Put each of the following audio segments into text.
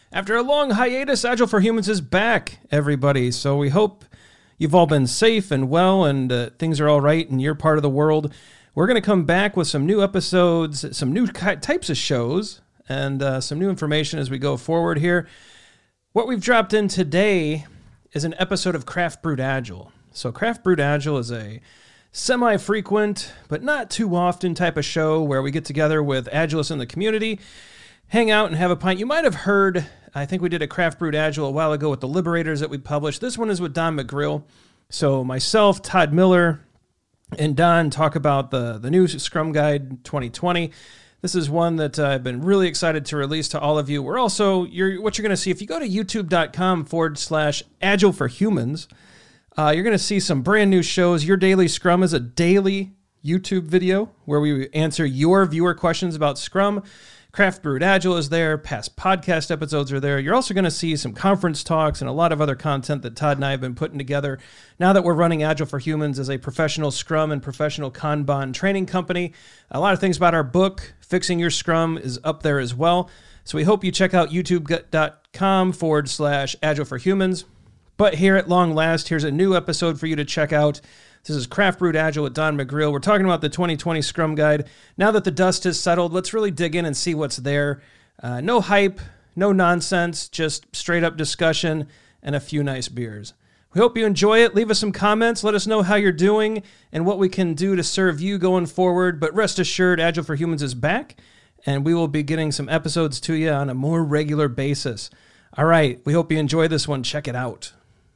After a long hiatus, Agile for Humans is back, everybody. So we hope you've all been safe and well and things are all right in your part of the world. We're going to come back with some new episodes, some new types of shows, and some new information as we go forward here. What we've dropped in today is an episode of Craft Brewed Agile. So Craft Brewed Agile is a semi-frequent, but not too often type of show where we get together with Agilists in the community, hang out and have a pint. You might have heard, I think we did a Craft Brewed Agile a while ago with the Liberators that we published. This one is with Don McGrill. So myself, Todd Miller, and Don talk about the new Scrum Guide 2020. This is one that I've been really excited to release to all of you. We're also, what you're going to see, if you go to youtube.com/Agile for Humans, you're going to see some brand new shows. Your Daily Scrum is a daily YouTube video where we answer your viewer questions about Scrum. Craft Brewed Agile is there. Past podcast episodes are there. You're also going to see some conference talks and a lot of other content that Todd and I have been putting together now that we're running Agile for Humans as a professional Scrum and professional Kanban training company. A lot of things about our book, Fixing Your Scrum, is up there as well. So we hope you check out youtube.com/Agile for Humans. But here at long last, here's a new episode for you to check out. This is Craft Brewed Agile with Don McGrill. We're talking about the 2020 Scrum Guide. Now that the dust has settled, let's really dig in and see what's there. No hype, no nonsense, just straight up discussion and a few nice beers. We hope you enjoy it. Leave us some comments. Let us know how you're doing and what we can do to serve you going forward. But rest assured, Agile for Humans is back, and we will be getting some episodes to you on a more regular basis. All right, we hope you enjoy this one. Check it out.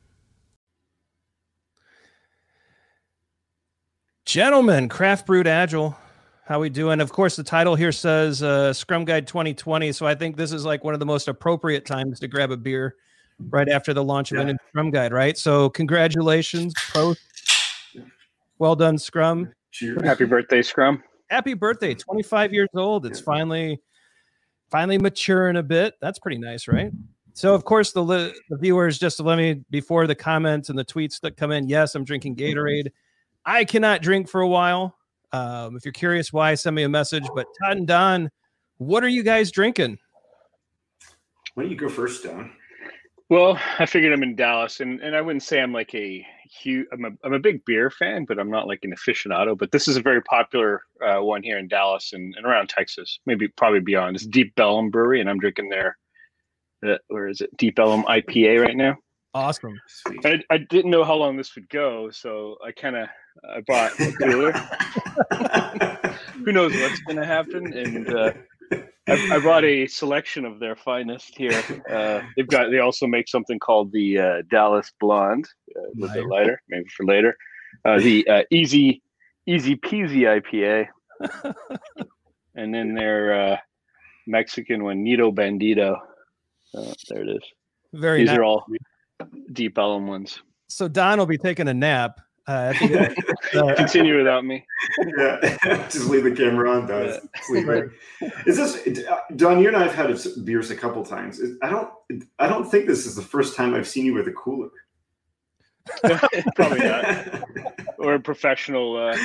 Gentlemen, Craft Brewed Agile, how we doing? Of course, the title here says Scrum Guide 2020, so I think this is like one of the most appropriate times to grab a beer right after the launch of a new Scrum Guide, right? So congratulations, post. Well done, Scrum. Cheers. Happy birthday, Scrum. Happy birthday, 25 years old. It's finally maturing a bit. That's pretty nice, right? So, of course, the viewers, just to let me, before the comments and the tweets that come in, yes, I'm drinking Gatorade. I cannot drink for a while. If you're curious why, send me a message. But Todd and Don, what are you guys drinking? Why don't you go first, Don? Well, I figured I'm in Dallas, and I wouldn't say I'm like a huge. I'm a big beer fan, but I'm not like an aficionado. But this is a very popular one here in Dallas and around Texas, probably beyond. It's Deep Ellum Brewery, and I'm drinking their where is it? Deep Ellum IPA right now. Awesome. I didn't know how long this would go, so I bought a cooler. Who knows what's going to happen? And I brought a selection of their finest here. They also make something called the Dallas Blonde, a little bit lighter, maybe for later. The Easy Peasy IPA, and then their Mexican one, Nito Bandito. There it is. These are all Deep Ellum ones. So Don will be taking a nap. Continue without me. Yeah, just leave the camera on, Don. Sleeping. Is this Don? You and I have had beers a couple times. I don't think this is the first time I've seen you with a cooler. Probably not. Or a professional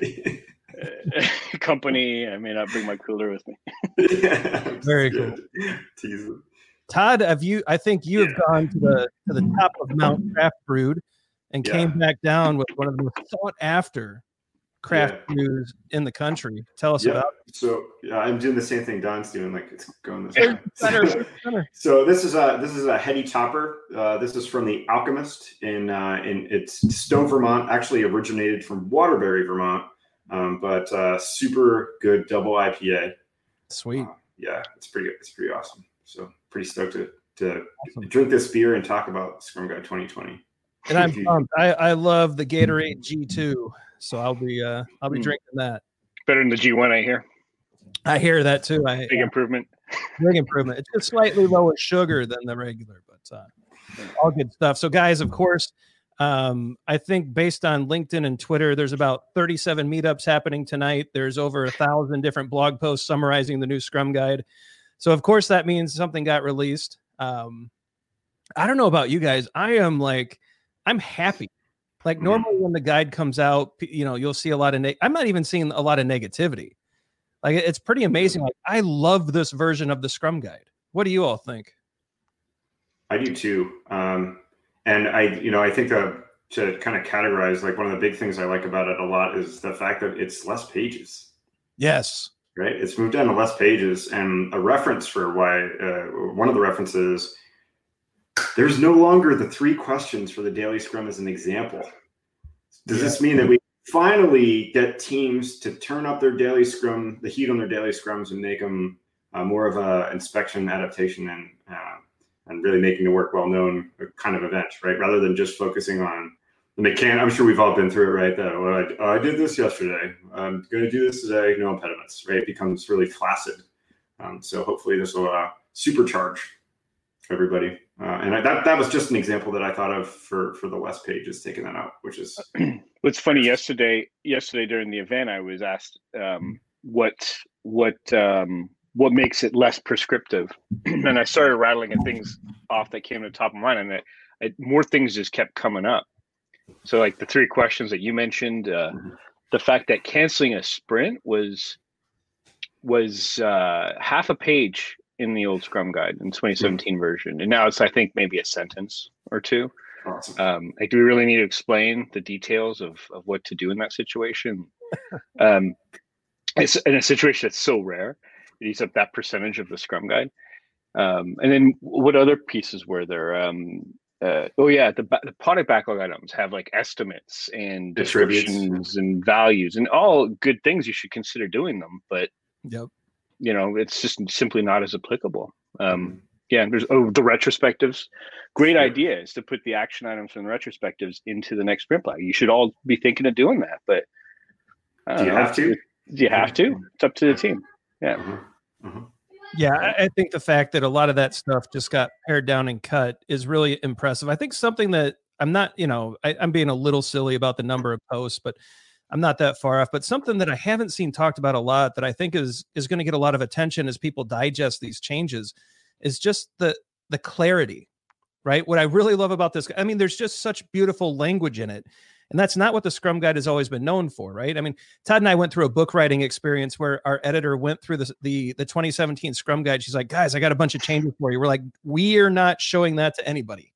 company. I may not bring my cooler with me. Yeah, very cool. Teasing. Todd, I think you have gone to the top of Mount Craft Brewed and came back down with one of the most sought after craft brews in the country. Tell us about it. So I'm doing the same thing Don's doing, like it's going this way. So this is a heady topper. This is from the Alchemist in it's Stone, Vermont. Actually originated from Waterbury, Vermont, but super good double IPA. Sweet. It's pretty good. It's pretty awesome. So pretty stoked to drink this beer and talk about Scrum Guide 2020. And I'm pumped. I love the Gatorade G2, so I'll be drinking that. Better than the G1, I hear. I hear that too. Big improvement. Big improvement. It's just slightly lower sugar than the regular, but all good stuff. So, guys, of course, I think based on LinkedIn and Twitter, there's about 37 meetups happening tonight. There's over 1,000 different blog posts summarizing the new Scrum Guide. So, of course, that means something got released. I don't know about you guys. I'm happy. Like normally when the guide comes out, you'll see a lot of, I'm not even seeing a lot of negativity. Like it's pretty amazing. Like I love this version of the Scrum Guide. What do you all think? I do too. And I think that to kind of categorize, like one of the big things I like about it a lot is the fact that it's less pages. Yes. Right. It's moved down to less pages, and a reference for why one of the references, there's no longer the 3 questions for the daily scrum as an example. Does this mean that we finally get teams to turn up their daily scrum, the heat on their daily scrums, and make them more of a inspection, adaptation, and really making the work well known kind of event, right? Rather than just focusing on the mechanic. I'm sure we've all been through it, right? That, well, I did this yesterday. I'm going to do this today. No impediments, right? It becomes really flaccid. So hopefully this will supercharge everybody. And that was just an example that I thought of for the less pages, taking that out, which is. What's funny, yesterday during the event, I was asked what makes it less prescriptive, and I started rattling things off that came to the top of mind, and more things just kept coming up. So like the 3 questions that you mentioned, the fact that canceling a sprint was half a page in the old Scrum Guide in 2017 version, and now it's, I think, maybe a sentence or 2. Awesome. Do we really need to explain the details of what to do in that situation? It's in a situation that's so rare. It eats up that percentage of the Scrum Guide. And then what other pieces were there? The product backlog items have like estimates and descriptions and values, and all good things. You should consider doing them, but it's just simply not as applicable. There's the retrospectives. Great idea is to put the action items from the retrospectives into the next sprint plan. You should all be thinking of doing that, but do you have to? Do you have to? It's up to the team. Yeah. Yeah, I think the fact that a lot of that stuff just got pared down and cut is really impressive. I think something that I'm not, I'm being a little silly about the number of posts, but I'm not that far off. But something that I haven't seen talked about a lot that I think is going to get a lot of attention as people digest these changes is just the clarity, right? What I really love about this, I mean, there's just such beautiful language in it. And that's not what the Scrum Guide has always been known for, right? I mean, Todd and I went through a book writing experience where our editor went through the 2017 Scrum Guide. She's like, guys, I got a bunch of changes for you. We're like, we are not showing that to anybody.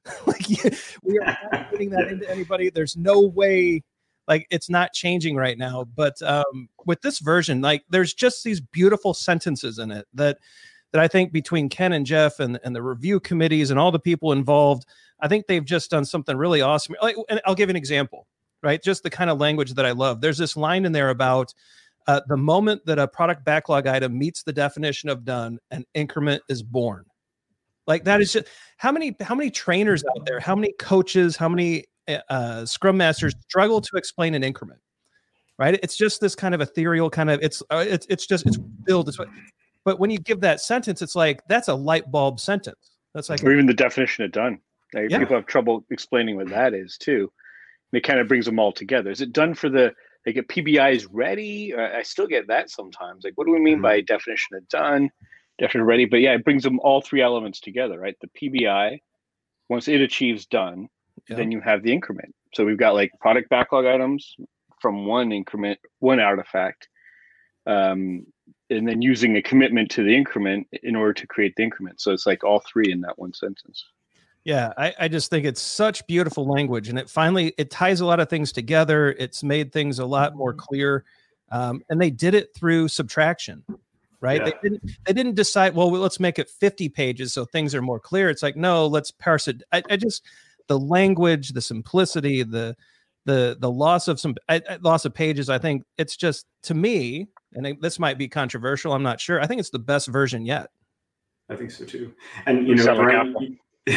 We are not putting that into anybody. There's no way, it's not changing right now. But with this version, there's just these beautiful sentences in it that I think between Ken and Jeff and the review committees and all the people involved, I think they've just done something really awesome. And I'll give an example, right? Just the kind of language that I love. There's this line in there about the moment that a product backlog item meets the definition of done, an increment is born. That is just how many trainers out there, how many coaches, how many Scrum Masters struggle to explain an increment, right? It's just this kind of ethereal kind of it's built. But when you give that sentence, it's like that's a light bulb sentence. That's like, or even the definition of done. People have trouble explaining what that is too. And it kind of brings them all together. Is it done for a PBI is ready? I still get that sometimes. What do we mean by definition of done, definition of ready? But yeah, it brings them all 3 elements together, right? The PBI, once it achieves done, then you have the increment. So we've got product backlog items from one increment, one artifact, and then using a commitment to the increment in order to create the increment. So it's all 3 in that one sentence. Yeah, I just think it's such beautiful language, and it ties a lot of things together. It's made things a lot more clear, and they did it through subtraction, right? Yeah. They didn't decide, well, let's make it 50 pages so things are more clear. It's no, let's parse it. I just the language, the simplicity, the loss of pages. I think it's just, to me, and this might be controversial, I'm not sure, I think it's the best version yet. I think so too. And Brian,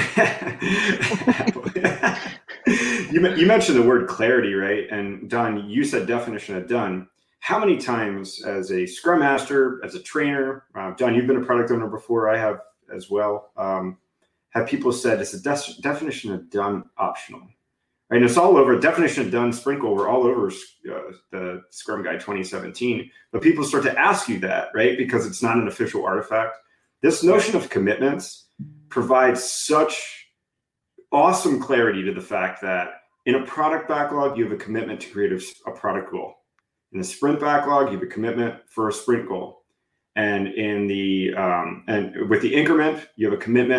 you mentioned the word clarity, right? And Don, you said definition of done. How many times as a Scrum Master, as a trainer, Don, you've been a product owner before, I have as well, have people said, is the definition of done optional? Right? And it's all over, definition of done, sprinkle, we're all over the Scrum Guide 2017. But people start to ask you that, right? Because it's not an official artifact. This notion of commitments provides such awesome clarity to the fact that in a product backlog, you have a commitment to create a product goal. In the sprint backlog, you have a commitment for a sprint goal. And in the and with the increment, you have a commitment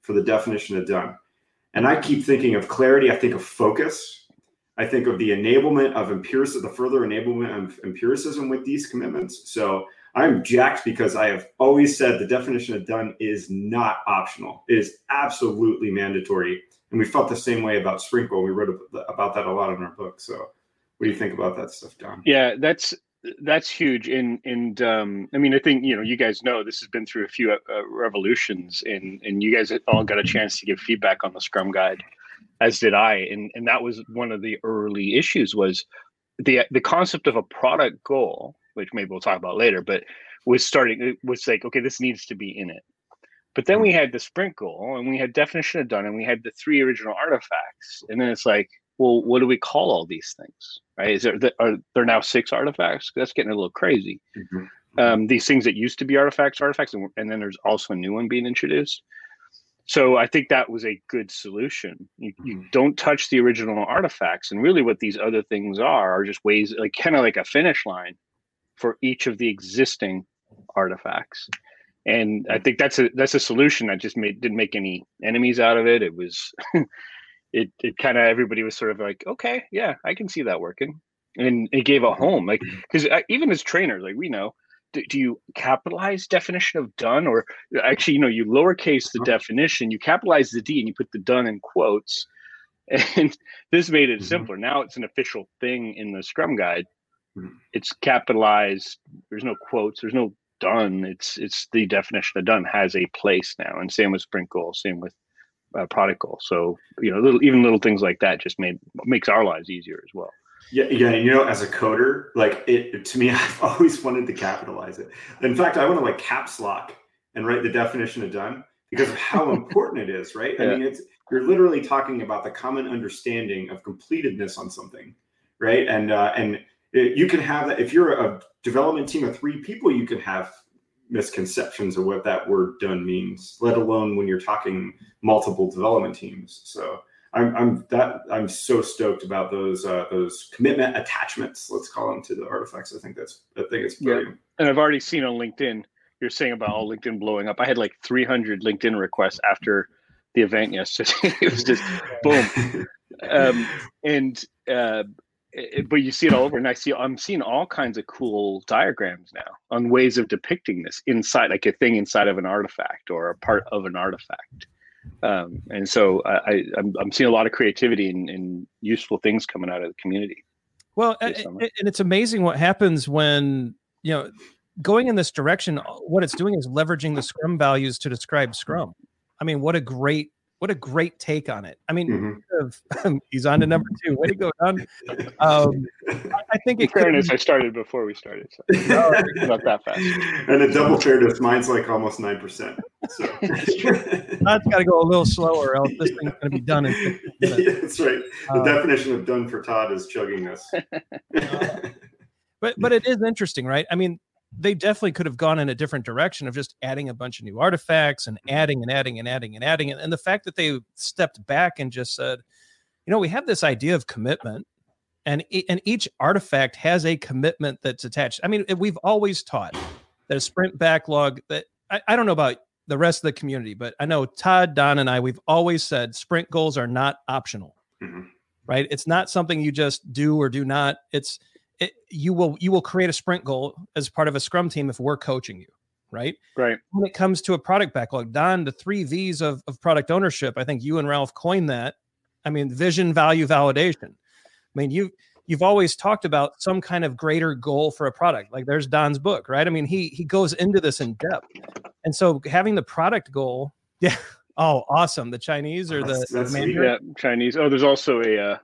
for the definition of done. And I keep thinking of clarity. I think of focus. I think of the enablement of empiricism, the further enablement of empiricism with these commitments. So I'm jacked because I have always said the definition of done is not optional. It is absolutely mandatory. And we felt the same way about Sprint Goal. We wrote about that a lot in our book. So what do you think about that stuff, Don? Yeah, that's huge. And I mean, I think, you guys know this has been through a few revolutions, and you guys all got a chance to give feedback on the Scrum Guide, as did I. And that was one of the early issues, was the concept of a product goal, which maybe we'll talk about later, but was like, okay, this needs to be in it. But then we had the sprint goal, and we had definition of done, and we had the 3 original artifacts. And then it's like, well, what do we call all these things, right? Are there now 6 artifacts? That's getting a little crazy. Mm-hmm. These things that used to be artifacts, and then there's also a new one being introduced. So I think that was a good solution. You don't touch the original artifacts, and really what these other things are just ways, like kind of like a finish line for each of the existing artifacts. And I think that's a solution that just didn't make any enemies out of it. It was it kind of, everybody was sort of like, okay, yeah, I can see that working, and it gave a home. Like, because even as trainers, like, we know, do you capitalize definition of done, or actually, you lowercase the definition, you capitalize the D, and you put the done in quotes, and this made it simpler. Now it's an official thing in the Scrum Guide. It's capitalized. There's no quotes. There's no done. It's the definition of done has a place now, and same with sprint goal, same with product goal. So even little things like that just makes our lives easier as well. Yeah. As a coder, like to me, I've always wanted to capitalize it. In fact, I want to like caps lock and write the definition of done because of how important it is, right? Yeah. I mean, you're literally talking about the common understanding of completedness on something, right? And you can have that if you're a development team of 3 people, you can have misconceptions of what that word done means, let alone when you're talking multiple development teams. So I'm so stoked about those commitment attachments, let's call them, to the artifacts. I think it's brilliant. Yeah. And I've already seen on LinkedIn, you're saying about all LinkedIn blowing up. I had like 300 LinkedIn requests after the event yesterday. It was just boom. But you see it all over, and I'm seeing all kinds of cool diagrams now on ways of depicting this inside, like a thing inside of an artifact or a part of an artifact. And so I'm seeing a lot of creativity and useful things coming out of the community. Well, and it's amazing what happens when, going in this direction, what it's doing is leveraging the Scrum values to describe Scrum. I mean, what a great take on it. I mean, he's on to number 2. Way to go, Don. I think in fairness, I started before we started. So not that fast. And a double fairness, mine's like almost 9%. So Don's got to go a little slower, else this thing's going to be done in 15 minutes. Yeah, that's right. The definition of done for Todd is chugging this. But it is interesting, right? I mean, they definitely could have gone in a different direction of just adding a bunch of new artifacts and adding. And the fact that they stepped back and just said, we have this idea of commitment, and each artifact has a commitment that's attached. I mean, we've always taught that a sprint backlog, that I don't know about the rest of the community, but I know Todd, Don, and we've always said sprint goals are not optional, right? It's not something you just do or do not. You will create a sprint goal as part of a Scrum team if we're coaching you, right? Right. When it comes to a product backlog, Don, the 3 V's of product ownership, I think you and Ralph coined that. I mean, vision, value, validation. I mean, you've always talked about some kind of greater goal for a product. Like there's Don's book, right? I mean, he goes into this in depth. And so having the product goal, yeah. Oh, awesome. The Chinese or that's Mandarin? Yeah, Chinese. Oh, there's also a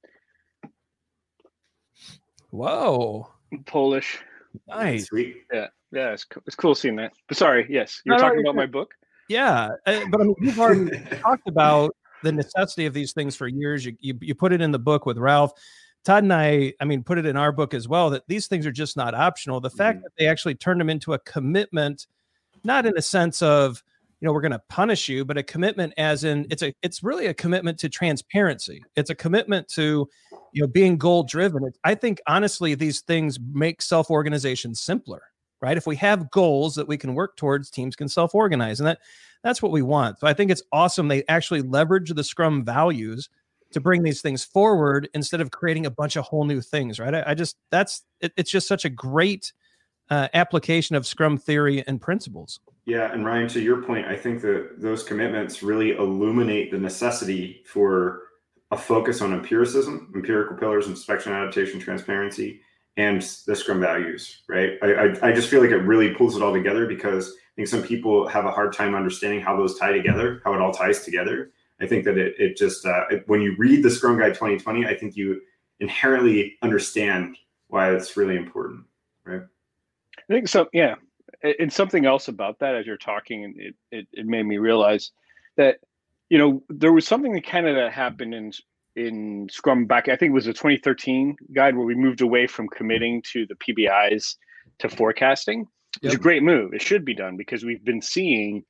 whoa, Polish. Nice. Sweet. Yeah, it's cool seeing that. But sorry, yes, you're talking about my book. Yeah, but I mean, you've already talked about the necessity of these things for years. You put it in the book with Ralph. Todd and I mean, put it in our book as well, that these things are just not optional. The fact that they actually turned them into a commitment, not in a sense of, we're going to punish you, but a commitment as in it's really a commitment to transparency. It's a commitment to, being goal driven. I think honestly, these things make self-organization simpler. right? If we have goals that we can work towards, teams can self-organize. And that's what we want. So I think it's awesome. They actually leverage the Scrum values to bring these things forward instead of creating a bunch of whole new things, right? It's just such a great application of Scrum theory and principles. Yeah, and Ryan, to your point, I think that those commitments really illuminate the necessity for a focus on empiricism, empirical pillars, inspection, adaptation, transparency, and the Scrum values, right? I just feel like it really pulls it all together, because I think some people have a hard time understanding how those tie together, how it all ties together. I think that it just, when you read the Scrum Guide 2020, I think you inherently understand why it's really important, right? I think so, yeah. And something else about that, as you're talking, and it made me realize that, there was something that happened in Scrum back, I think it was the 2013 guide, where we moved away from committing to the PBIs to forecasting. It's a great move. It should be done, because we've been seeing,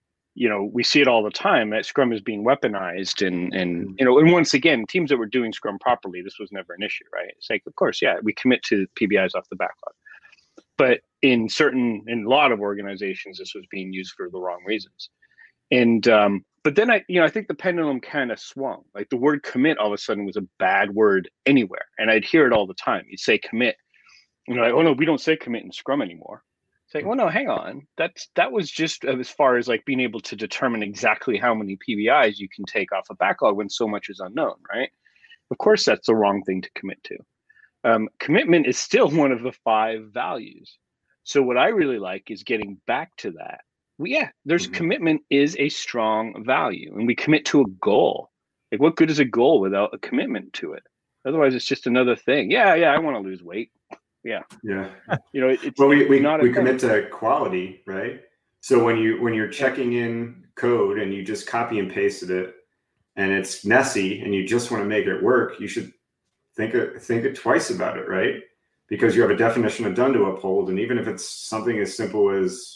we see it all the time, that Scrum is being weaponized, and once again, teams that were doing Scrum properly, this was never an issue, right? It's like, of course, yeah, we commit to PBIs off the backlog. But in a lot of organizations, this was being used for the wrong reasons. And but then I think the pendulum kind of swung. Like, the word commit all of a sudden was a bad word anywhere, and I'd hear it all the time. You'd say commit, like, oh no, we don't say commit in Scrum anymore. It's like, well, no, hang on. That was just as far as like being able to determine exactly how many PBIs you can take off a backlog when so much is unknown, right? Of course, that's the wrong thing to commit to. Commitment is still one of the 5 values. So what I really like is getting back to that. Commitment is a strong value, and we commit to a goal. Like, what good is a goal without a commitment to it? Otherwise, it's just another thing. Yeah, I want to lose weight. Yeah. It's we commit to quality, right? So when you're checking in code and you just copy and pasted it, and it's messy, and you just want to make it work, you should think it twice about it, right? Because you have a definition of done to uphold, and even if it's something as simple as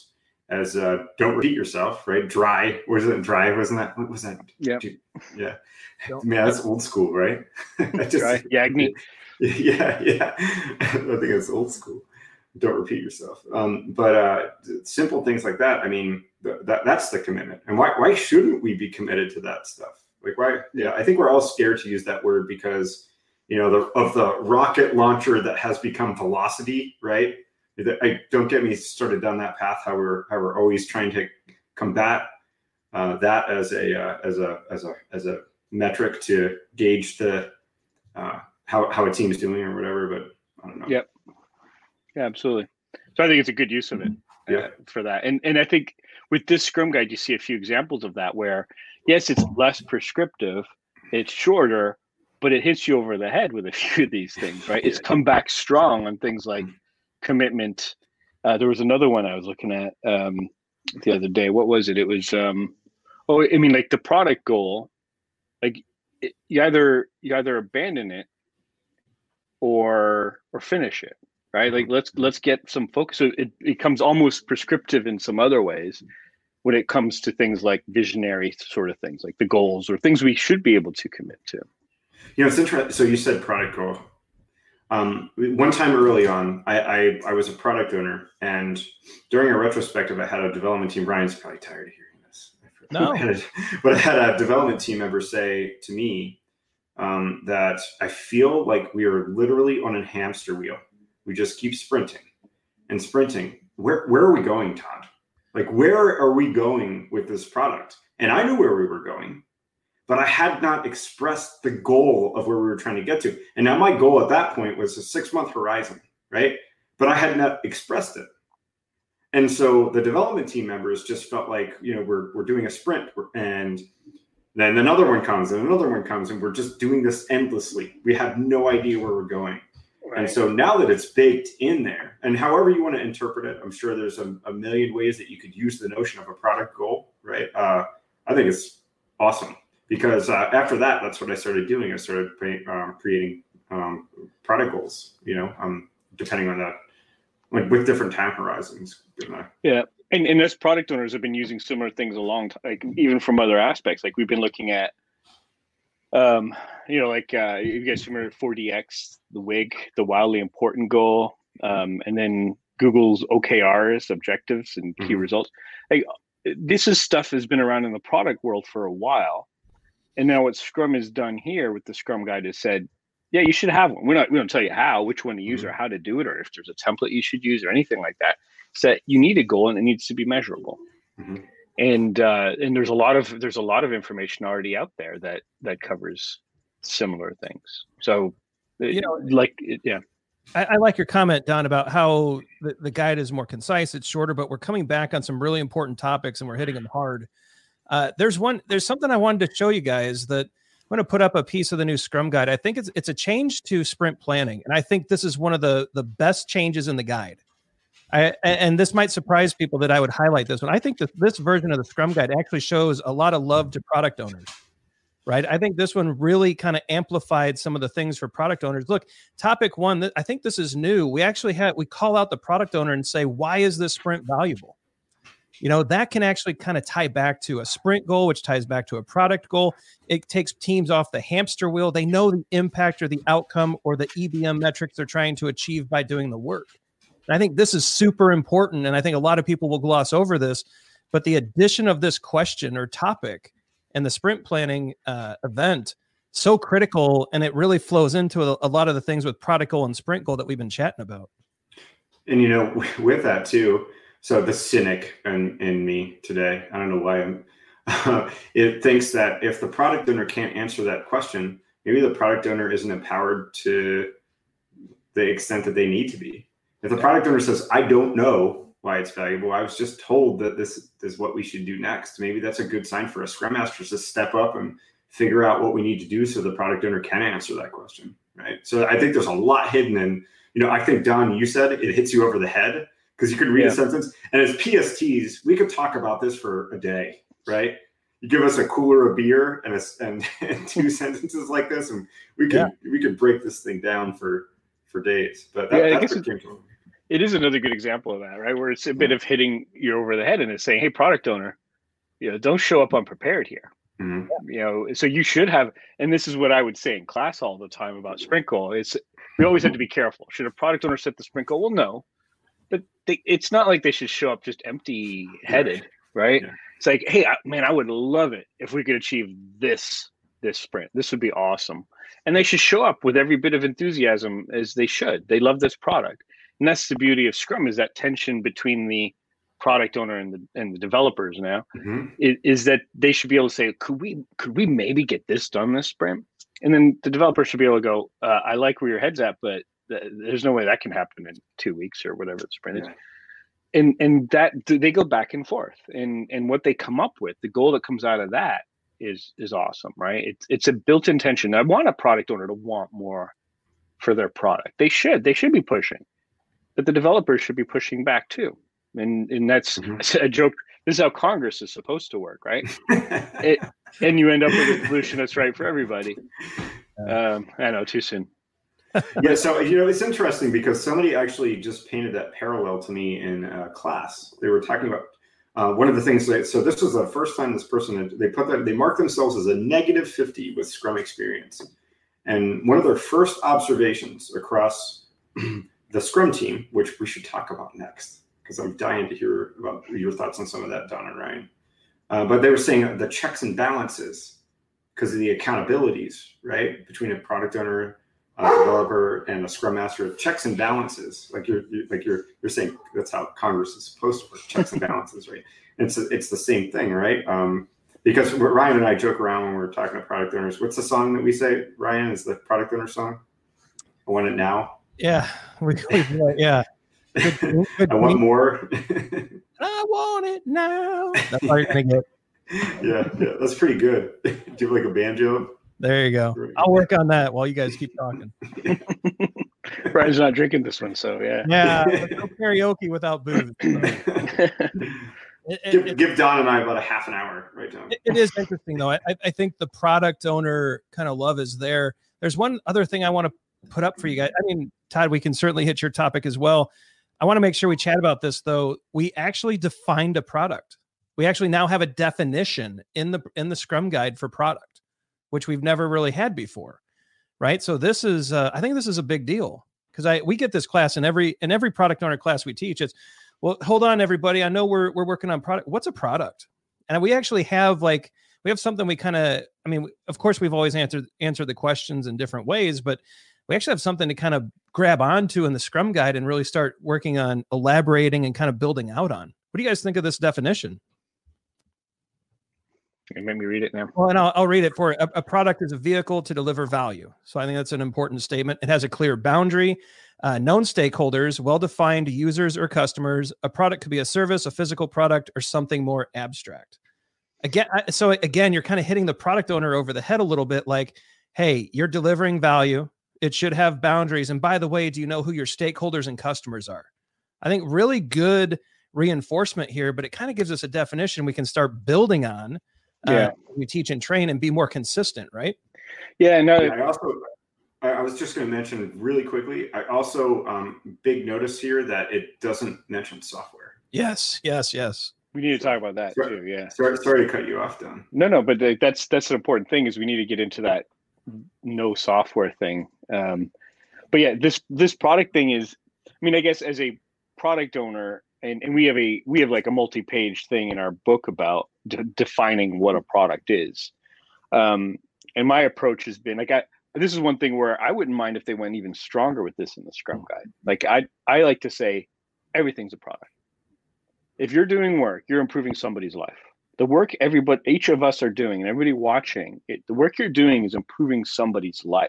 don't repeat yourself, right? Dry, was it dry? Wasn't that? What was that? Yeah. That's old school, right? Dry. Yagni. Yeah. I think it's old school. Don't repeat yourself. But simple things like that. I mean, that's the commitment. And why shouldn't we be committed to that stuff? Like, why? Yeah, I think we're all scared to use that word because, of the rocket launcher that has become velocity, right? Don't get me started down that path. How we're always trying to combat that as a metric to gauge the how a team is doing or whatever. But I don't know. Yep. Yeah, absolutely. So I think it's a good use of it for that. And I think with this Scrum Guide, you see a few examples of that where, yes, it's less prescriptive, it's shorter, but it hits you over the head with a few of these things, right? It's come back strong on things like commitment. There was another one I was looking at the other day. What was it? It was, like the product goal, like you either abandon it or finish it, right? Like let's get some focus. So it becomes almost prescriptive in some other ways when it comes to things like visionary sort of things, like the goals or things we should be able to commit to. It's interesting. So you said product goal. One time early on, I was a product owner, and during a retrospective, I had a development team. Ryan's probably tired of hearing this. No. But I had a development team member say to me that I feel like we are literally on a hamster wheel. We just keep sprinting and sprinting. Where are we going, Todd? Like, where are we going with this product? And I knew where we were going, but I had not expressed the goal of where we were trying to get to. And now my goal at that point was a 6-month horizon, right? But I had not expressed it. And so the development team members just felt like, we're doing a sprint, and then another one comes and another one comes, and we're just doing this endlessly. We have no idea where we're going. Right. And so now that it's baked in there, and however you want to interpret it, I'm sure there's a million ways that you could use the notion of a product goal, right? I think it's awesome. Because after that, that's what I started doing. I started creating product goals, depending on with different time horizons. Yeah, and as product owners have been using similar things like even from other aspects. Like we've been looking at, you guys remember 4DX, the WIG, the wildly important goal, and then Google's OKRs, objectives, and key Mhm. results. Like, this is stuff that's been around in the product world for a while. And now what Scrum has done here with the Scrum Guide is said, yeah, you should have one. We don't tell you how, which one to use, Mhm. or how to do it, or if there's a template you should use, or anything like that. So that you need a goal, and it needs to be measurable. Mhm. And there's a lot of information already out there that covers similar things. So, yeah. I like your comment, Don, about how the guide is more concise, it's shorter, but we're coming back on some really important topics and we're hitting them hard. There's something I wanted to show you guys that I'm going to put up a piece of the new Scrum Guide. I think it's a change to sprint planning. And I think this is one of the best changes in the guide. And this might surprise people that I would highlight this one. I think that this version of the Scrum Guide actually shows a lot of love to product owners. Right. I think this one really kind of amplified some of the things for product owners. Look, topic 1, I think this is new. We call out the product owner and say, why is this sprint valuable? That can actually kind of tie back to a sprint goal, which ties back to a product goal. It takes teams off the hamster wheel. They know the impact or the outcome or the EBM metrics they're trying to achieve by doing the work. And I think this is super important. And I think a lot of people will gloss over this, but the addition of this question or topic and the sprint planning event, so critical, and it really flows into a lot of the things with product goal and sprint goal that we've been chatting about. And with that too, so the cynic in me today, I don't know why it thinks that if the product owner can't answer that question, maybe the product owner isn't empowered to the extent that they need to be. If the product owner says, I don't know why it's valuable, I was just told that this is what we should do next, maybe that's a good sign for us Scrum Masters to step up and figure out what we need to do so the product owner can answer that question, right? So I think there's a lot hidden in, I think, Don, you said it hits you over the head because you could read a sentence, and as PSTs, we could talk about this for a day, right? You give us a cooler of beer and 2 sentences like this, and we could break this thing down for days. But that's what came to me. It is another good example of that, right? Where it's a bit of hitting you over the head and it's saying, hey, product owner, don't show up unprepared here. Mm-hmm. So you should have, and this is what I would say in class all the time about sprint goal. We always have to be careful. Should a product owner set the sprint goal? Well, no, but it's not like they should show up just empty headed, right? Yeah. It's like, hey, I would love it if we could achieve this sprint. This would be awesome. And they should show up with every bit of enthusiasm as they should. They love this product. And that's the beauty of Scrum, is that tension between the product owner and the developers now, is that they should be able to say, could we maybe get this done this sprint? And then the developer should be able to go, I like where your head's at, but there's no way that can happen in 2 weeks or whatever the sprint is. And that they go back and forth, and what they come up with, the goal that comes out of that is awesome, right? It's a built-in tension. I want a product owner to want more for their product. They should be pushing, but the developers should be pushing back too. And that's a joke. This is how Congress is supposed to work, right? And you end up with a solution that's right for everybody. I know, too soon. Yeah, so it's interesting because somebody actually just painted that parallel to me in class. They were talking about one of the things so this was the first time this person they marked themselves as a -50 with Scrum experience. And one of their first observations across the Scrum team, which we should talk about next, because I'm dying to hear about your thoughts on some of that, Don and Ryan. But they were saying the checks and balances because of the accountabilities, right, between a product owner, a developer, and a Scrum Master. Checks and balances, like you're saying, that's how Congress is supposed to work. Checks and balances, right? And it's the same thing, right? Because Ryan and I joke around when we're talking to product owners. What's the song that we say, Ryan? Is the product owner song? I want it now. Yeah, yeah. Good, I want more. I want it now. That's all you're gonna get. Yeah, that's pretty good. Do you have like a banjo? There you go. I'll work on that while you guys keep talking. Brian's not drinking this one, so yeah. Yeah, no karaoke without booze. So. Give Don and I about a half an hour right now. It is interesting though. I think the product owner kind of love is there. There's one other thing I want to put up for you guys. I mean, Todd, we can certainly hit your topic as well. I want to make sure we chat about this though. We actually defined a product. We actually now have a definition in the Scrum Guide for product, which we've never really had before, right? So this is, I think this is a big deal because we get this class in every product owner class we teach. It's, well, hold on, everybody. I know we're working on product. What's a product? And we actually have we have something we kind of, I mean, of course, we've always answered the questions in different ways, but we actually have something to kind of grab onto in the Scrum Guide and really start working on elaborating and kind of building out on. What do you guys think of this definition? You make me read it now. Well, and I'll read it for you. A product is a vehicle to deliver value. So I think that's an important statement. It has a clear boundary, known stakeholders, well-defined users or customers. A product could be a service, a physical product, or something more abstract. Again, you're kind of hitting the product owner over the head a little bit like, hey, you're delivering value. It should have boundaries. And by the way, do you know who your stakeholders and customers are? I think really good reinforcement here, but it kind of gives us a definition we can start building on. We teach and train and be more consistent, right? Yeah, no. Yeah, I was just going to mention really quickly, I also, big notice here that it doesn't mention software. Yes. We need to talk about that too. Yeah. Sorry to cut you off, Don. No, but that's an important thing is we need to get into that no software thing. But yeah, this product thing is, I mean, I guess as a product owner, and we have like a multi-page thing in our book about defining what a product is. And my approach has been this is one thing where I wouldn't mind if they went even stronger with this in the Scrum Guide. Like I like to say everything's a product. If you're doing work, you're improving somebody's life. The work each of us are doing, and everybody watching it, the work you're doing is improving somebody's life.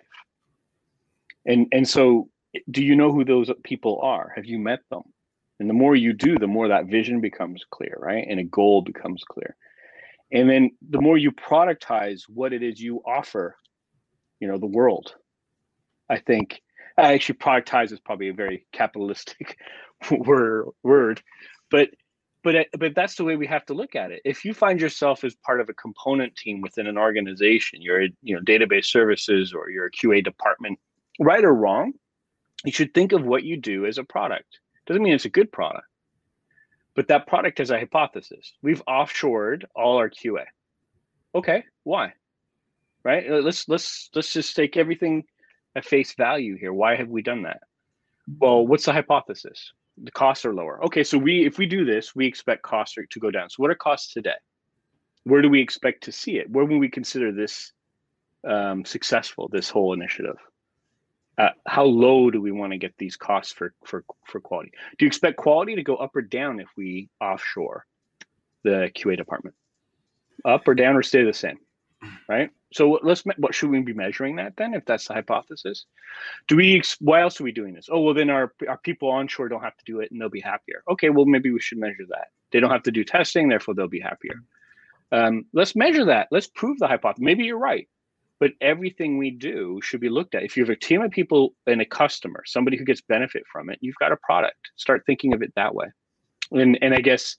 And so, do you know who those people are? Have you met them? And the more you do, the more that vision becomes clear, right? And a goal becomes clear. And then the more you productize what it is you offer, the world. I think actually productize is probably a very capitalistic word, but that's the way we have to look at it. If you find yourself as part of a component team within an organization, you're database services or you're a QA department, right or wrong, you should think of what you do as a product. Doesn't mean it's a good product, but that product has a hypothesis. We've offshored all our QA. Okay, why? Right? Let's just take everything at face value here. Why have we done that? Well, what's the hypothesis? The costs are lower. Okay, so if we do this, we expect costs to go down. So what are costs today? Where do we expect to see it? Where will we consider this successful, this whole initiative? How low do we want to get these costs for quality? Do you expect quality to go up or down if we offshore the QA department? Up or down or stay the same, right? So what should we be measuring that then, if that's the hypothesis? Why else are we doing this? Oh, well, then our people onshore don't have to do it and they'll be happier. Okay, well, maybe we should measure that. They don't have to do testing, therefore they'll be happier. Let's measure that. Let's prove the hypothesis. Maybe you're right. But everything we do should be looked at. If you have a team of people and a customer, somebody who gets benefit from it, you've got a product. Start thinking of it that way. And I guess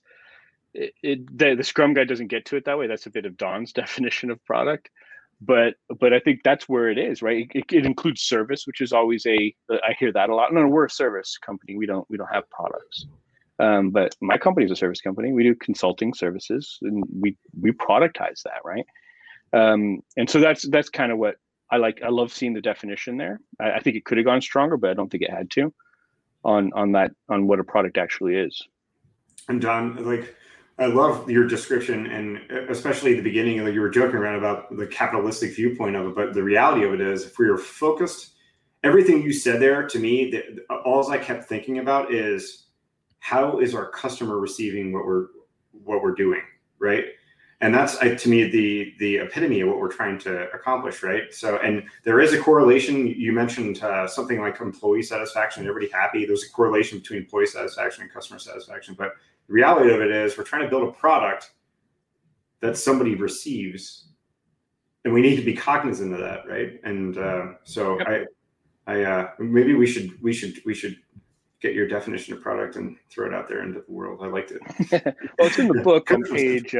the Scrum Guide doesn't get to it that way. That's a bit of Don's definition of product. But I think that's where it is, right? It includes service, which is always I hear that a lot. No, we're a service company. We don't have products. But my company is a service company. We do consulting services, and we productize that, right? And so that's kind of what I like. I love seeing the definition there. I think it could have gone stronger, but I don't think it had to on what a product actually is. And Don, I love your description, and especially the beginning, you were joking around about the capitalistic viewpoint of it, but the reality of it is, if we are focused, everything you said there, to me, all I kept thinking about is, how is our customer receiving what we're doing, right? And that's, to me, the epitome of what we're trying to accomplish, right? So, and there is a correlation. You mentioned something like employee satisfaction, everybody happy. There's a correlation between employee satisfaction and customer satisfaction. But the reality of it is, we're trying to build a product that somebody receives, and we need to be cognizant of that, right? And so, yep. I maybe we should get your definition of product and throw it out there into the world. I liked it. Well, it's in the book on page.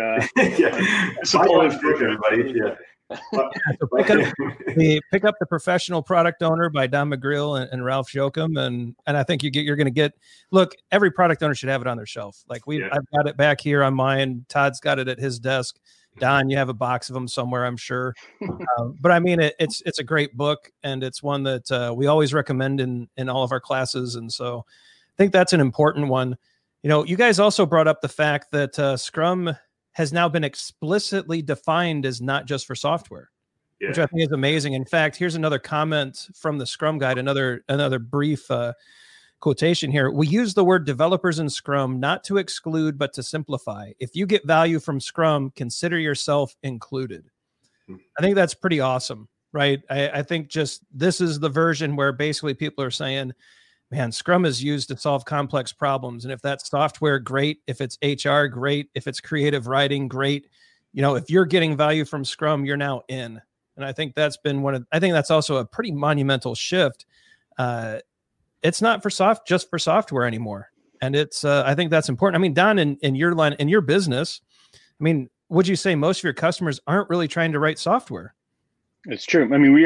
Everybody. Yeah. Pick up The Professional Product Owner by Don McGreal and Ralph Jochum, and I think you're going to get. Look, every product owner should have it on their shelf. I've got it back here on mine. Todd's got it at his desk. Don, you have a box of them somewhere, I'm sure. But I mean, it's a great book, and it's one that we always recommend in all of our classes. And so I think that's an important one. You know, you guys also brought up the fact that Scrum has now been explicitly defined as not just for software, which I think is amazing. In fact, here's another comment from the Scrum Guide, another brief quotation here. We use the word developers in Scrum not to exclude, but to simplify. If you get value from Scrum, consider yourself included. I think that's pretty awesome, right? I think just this is the version where basically people are saying, man, Scrum is used to solve complex problems. And if that's software, great. If it's HR, great. If it's creative writing, great. You know, if you're getting value from Scrum, you're now in. And I think that's been I think that's also a pretty monumental shift. It's not just for software anymore. And it's, I think that's important. I mean, Don, in your business, I mean, would you say most of your customers aren't really trying to write software? It's true. I mean,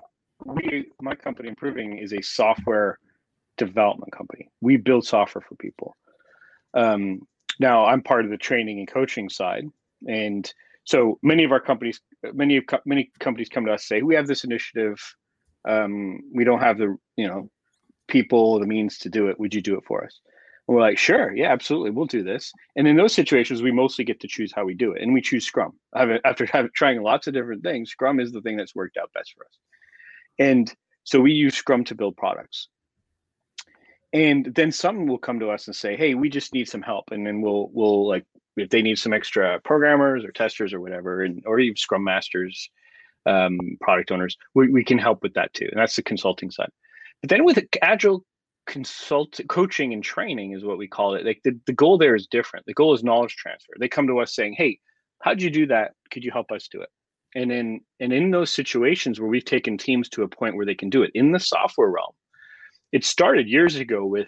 my company, Improving, is a software development company. We build software for people. Now I'm part of the training and coaching side. And so many companies come to us and say, we have this initiative. We don't have the, people, the means to do it. Would you do it for us? And we're like, sure. Yeah, absolutely. We'll do this. And in those situations, we mostly get to choose how we do it. And we choose Scrum. After trying lots of different things, Scrum is the thing that's worked out best for us. And so we use Scrum to build products. And then someone will come to us and say, hey, we just need some help. And then we'll like, if they need some extra programmers or testers or whatever, or even Scrum Masters, product owners, we can help with that too. And that's the consulting side. But then with Agile coaching and training is what we call it. Like the goal there is different. The goal is knowledge transfer. They come to us saying, hey, how'd you do that? Could you help us do it? And in those situations where we've taken teams to a point where they can do it in the software realm, it started years ago with,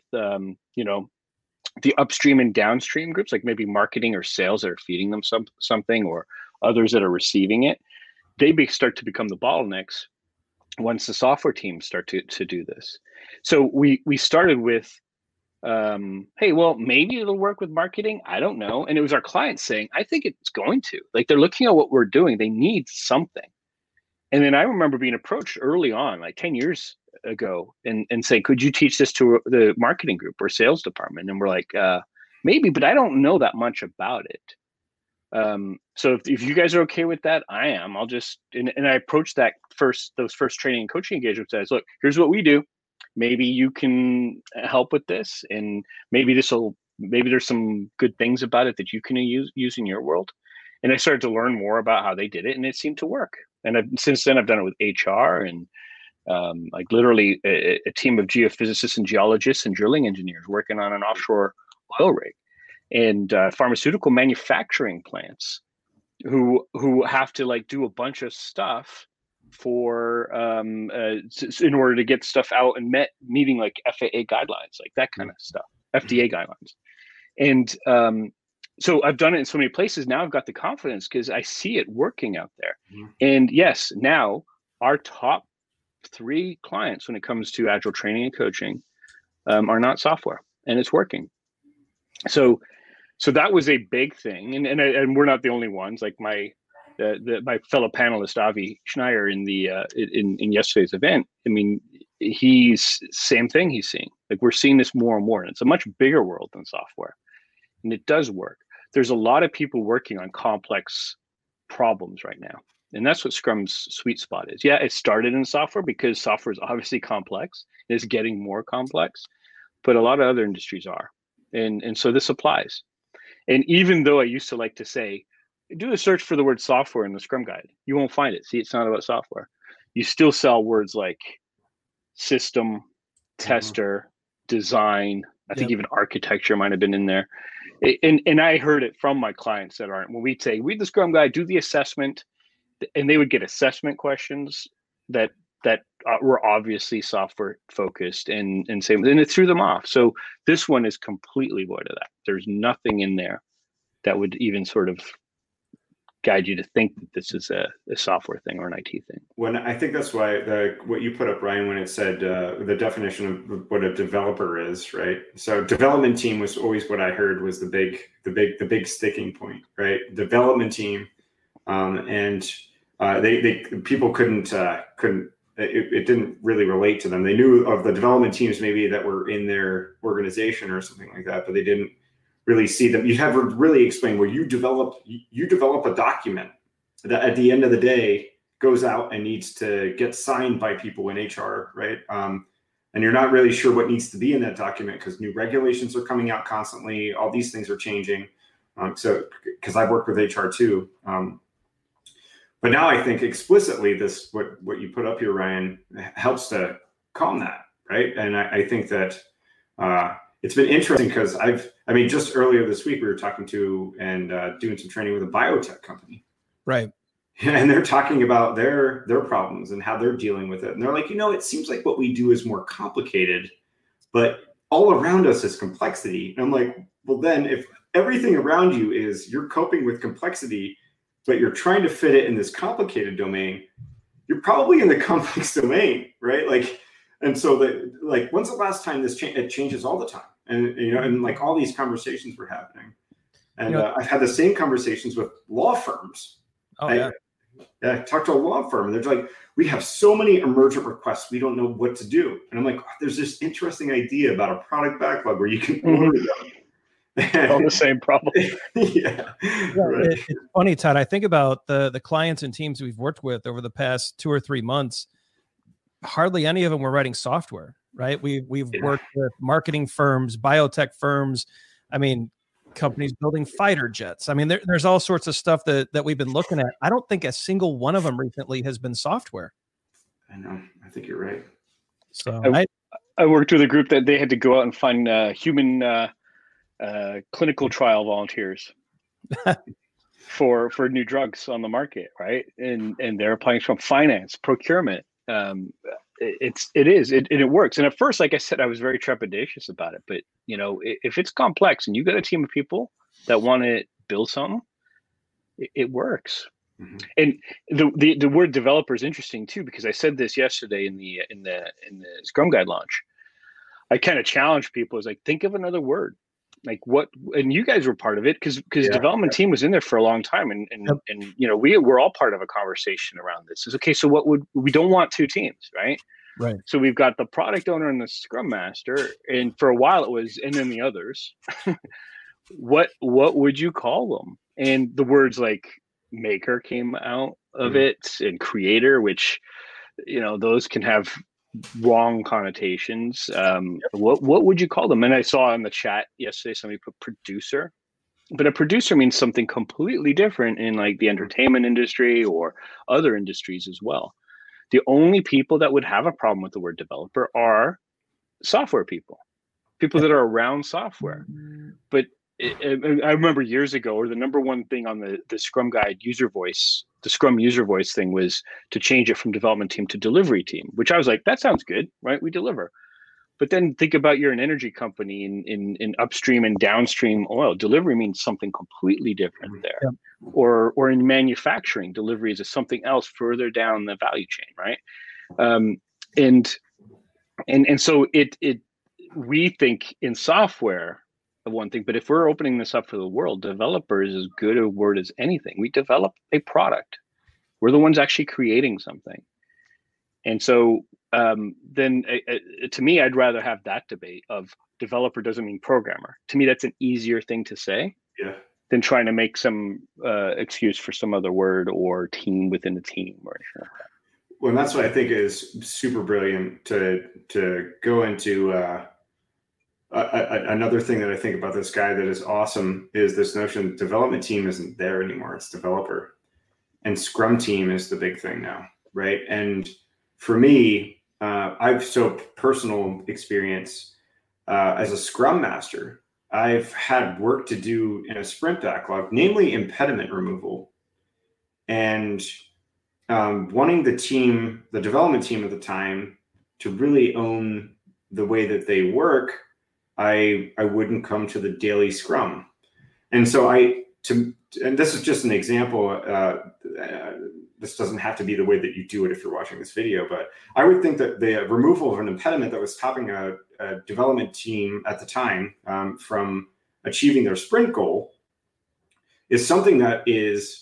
the upstream and downstream groups, like maybe marketing or sales that are feeding them something, or others that are receiving it. They start to become the bottlenecks once the software teams start to do this. So we started with, hey, well, maybe it'll work with marketing. I don't know. And it was our clients saying, I think it's going to. Like, they're looking at what we're doing. They need something. And then I remember being approached early on, like 10 years ago, and say, could you teach this to the marketing group or sales department? And we're like, maybe, but I don't know that much about it. So if you guys are okay with that, I am. I'll just, and I approached those first training and coaching engagements as, look, here's what we do. Maybe you can help with this, and maybe there's some good things about it that you can use in your world. And I started to learn more about how they did it, and it seemed to work. And since then I've done it with HR and like literally a team of geophysicists and geologists and drilling engineers working on an offshore oil rig, and pharmaceutical manufacturing plants who have to like do a bunch of stuff for in order to get stuff out and meeting like FAA guidelines, like that kind of stuff, FDA guidelines. And so I've done it in so many places. Now I've got the confidence because I see it working out there. And yes, now our top 3 clients when it comes to Agile training and coaching are not software, and it's working. So that was a big thing, and we're not the only ones. Like my fellow panelist Avi Schneier in yesterday's event. I mean, he's same thing he's seeing. Like, we're seeing this more and more, and it's a much bigger world than software, and it does work. There's a lot of people working on complex problems right now, and that's what Scrum's sweet spot is. Yeah, it started in software because software is obviously complex. It's getting more complex, but a lot of other industries are, and so this applies. And even though I used to like to say, do a search for the word software in the Scrum Guide, you won't find it. See, it's not about software. You still sell words like system, tester, design. I think even architecture might have been in there. And I heard it from my clients that aren't. When we say, read the Scrum Guide, do the assessment, and they would get assessment questions that were obviously software focused and it threw them off. So this one is completely void of that. There's nothing in there that would even sort of guide you to think that this is a software thing or an IT thing. When I think that's why what you put up, Ryan, when it said the definition of what a developer is, right? So development team was always what I heard was the big sticking point, right? Development team and people couldn't it didn't really relate to them. They knew of the development teams maybe that were in their organization or something like that, but they didn't really see them. You have to really explain, well, you develop a document that at the end of the day goes out and needs to get signed by people in HR, right? And you're not really sure what needs to be in that document because new regulations are coming out constantly. All these things are changing. So, because I've worked with HR too. But now I think explicitly what you put up here, Ryan, helps to calm that, right? And I think that it's been interesting because just earlier this week we were talking to and doing some training with a biotech company. Right. And they're talking about their problems and how they're dealing with it. And they're like, it seems like what we do is more complicated, but all around us is complexity. And I'm like, well, then if everything around you is you're coping with complexity, but you're trying to fit it in this complicated domain, you're probably in the complex domain, right? And so when's the last time it changes all the time? And, and like all these conversations were happening. And I've had the same conversations with law firms. Oh, yeah. I talked to a law firm and they're like, we have so many emergent requests, we don't know what to do. And I'm like, there's this interesting idea about a product backlog where you can order them. All the same problem. Yeah. Right. It's funny, Todd. I think about the clients and teams we've worked with over the past 2 or 3 months. Hardly any of them were writing software, right? We've worked with marketing firms, biotech firms. I mean, companies building fighter jets. I mean, there's all sorts of stuff that we've been looking at. I don't think a single one of them recently has been software. I know. I think you're right. So I worked with a group that they had to go out and find human clinical trial volunteers for new drugs on the market, right? And they're applying from finance, procurement. It works. And at first, like I said, I was very trepidatious about it. But if it's complex and you got a team of people that want to build something, it works. Mm-hmm. And the word developer is interesting too, because I said this yesterday in the Scrum Guide launch. I kind of challenged people, is like, think of another word. Like what, and you guys were part of it because development team was in there for a long time, and we're all part of a conversation around this. Is okay. So we don't want 2 teams, right? Right. So we've got the product owner and the Scrum Master, and for a while it was, and then the others. What would you call them? And the words like maker came out of it, and creator, which those can have wrong connotations. What would you call them? And I saw in the chat yesterday somebody put producer, but a producer means something completely different in like the entertainment industry or other industries as well. The only people that would have a problem with the word developer are software people that are around software. But I remember years ago, or the number one thing on the Scrum Guide user voice, the Scrum user voice thing, was to change it from development team to delivery team, which I was like, that sounds good, right? We deliver. But then think about, you're an energy company in upstream and downstream oil. Delivery means something completely different there. Yeah. Or in manufacturing, delivery is something else further down the value chain, right? And so we think in software of one thing, but if we're opening this up for the world, developer is as good a word as anything. We develop a product. We're the ones actually creating something. And so then to me, I'd rather have that debate of developer doesn't mean programmer. To me, that's an easier thing to say than trying to make some excuse for some other word or team within a team or anything like that. Well, and that's what I think is super brilliant to go into. Another thing that I think about this guy that is awesome is this notion that development team isn't there anymore. It's developer. And Scrum team is the big thing now, right? And for me, I've so personal experience as a Scrum Master. I've had work to do in a sprint backlog, namely impediment removal. And wanting the development team at the time, to really own the way that they work, I wouldn't come to the daily Scrum. And so and this is just an example. This doesn't have to be the way that you do it if you're watching this video, but I would think that the removal of an impediment that was stopping a development team at the time from achieving their sprint goal is something that is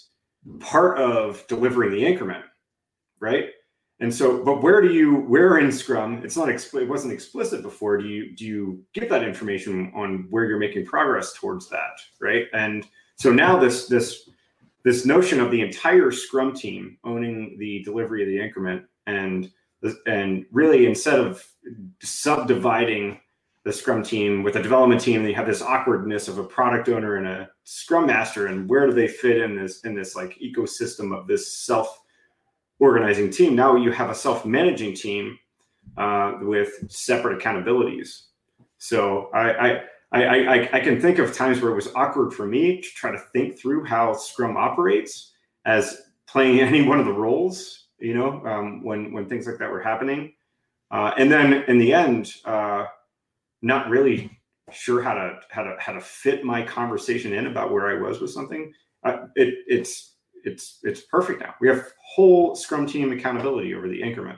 part of delivering the increment, right? And so, but where in Scrum, it wasn't explicit before. Do you give that information on where you're making progress towards that, right? And so now this notion of the entire Scrum team owning the delivery of the increment, and really, instead of subdividing the Scrum team with a development team, you have this awkwardness of a product owner and a Scrum master, and where do they fit in this like ecosystem of this self-organizing team? Now you have a self-managing team with separate accountabilities. So I can think of times where it was awkward for me to try to think through how Scrum operates as playing any one of the roles, when things like that were happening, and then in the end, not really sure how to fit my conversation in about where I was with something. It's perfect now. We have whole Scrum team accountability over the increment.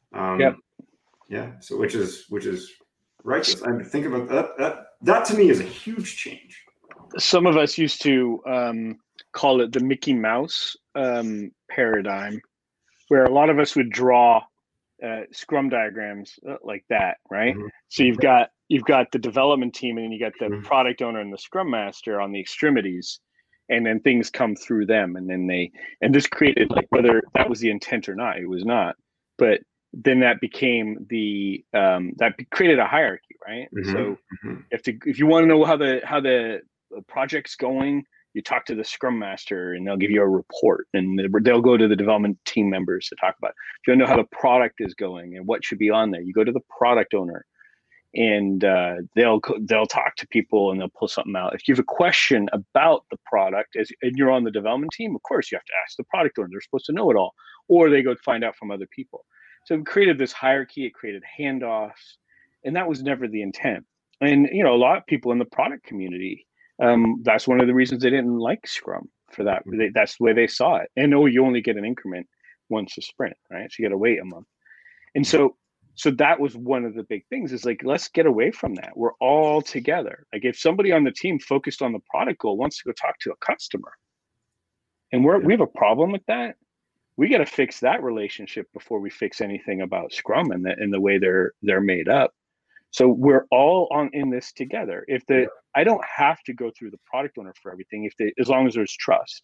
Yeah. So which is righteous. I think about that. That to me is a huge change. Some of us used to call it the Mickey Mouse paradigm, where a lot of us would draw Scrum diagrams like that, right? Mm-hmm. So you've got the development team, and then you got the product owner and the Scrum master on the extremities, and then things come through them, and then this created, like, whether that was the intent or not, it was not, but then that became that created a hierarchy, right? Mm-hmm. So if you want to know how the project's going, you talk to the Scrum master, and they'll give you a report, and they'll go to the development team members to talk about it. If you want to know how the product is going and what should be on there, you go to the product owner, and they'll talk to people, and they'll pull something out. If you have a question about the product and you're on the development team, of course you have to ask the product owner. They're supposed to know it all, or they go find out from other people. So it created this hierarchy. It created handoffs, and that was never the intent. And a lot of people in the product community, that's one of the reasons they didn't like Scrum for that. That's the way they saw it. And you only get an increment once a sprint, right? So you got to wait a month. And so that was one of the big things, is like, let's get away from that. We're all together. Like, if somebody on the team focused on the product goal wants to go talk to a customer, and we have a problem with that, we got to fix that relationship before we fix anything about Scrum and the way they're made up. So we're all in this together. I don't have to go through the product owner for everything, as long as there's trust.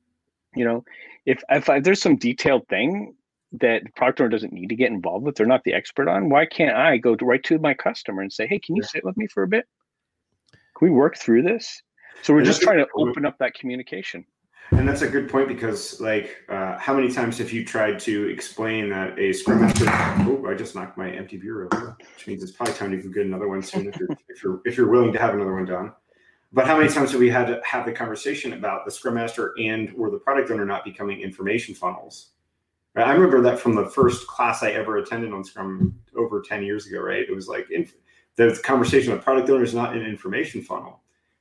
If there's some detailed thing that the product owner doesn't need to get involved with, they're not the expert on, why can't I go right to my customer and say, hey, can you sit with me for a bit? Can we work through this? So we're just trying to open up that communication. And that's a good point, because how many times have you tried to explain that a Scrum master? Oh, I just knocked my empty beer over, which means it's probably time to go get another one soon if you're willing to have another one done. But how many times have we had to have the conversation about the Scrum master or the product owner not becoming information funnels? Right? I remember that from the first class I ever attended on Scrum over 10 years ago. Right? It was like the conversation of product owner is not an information funnel.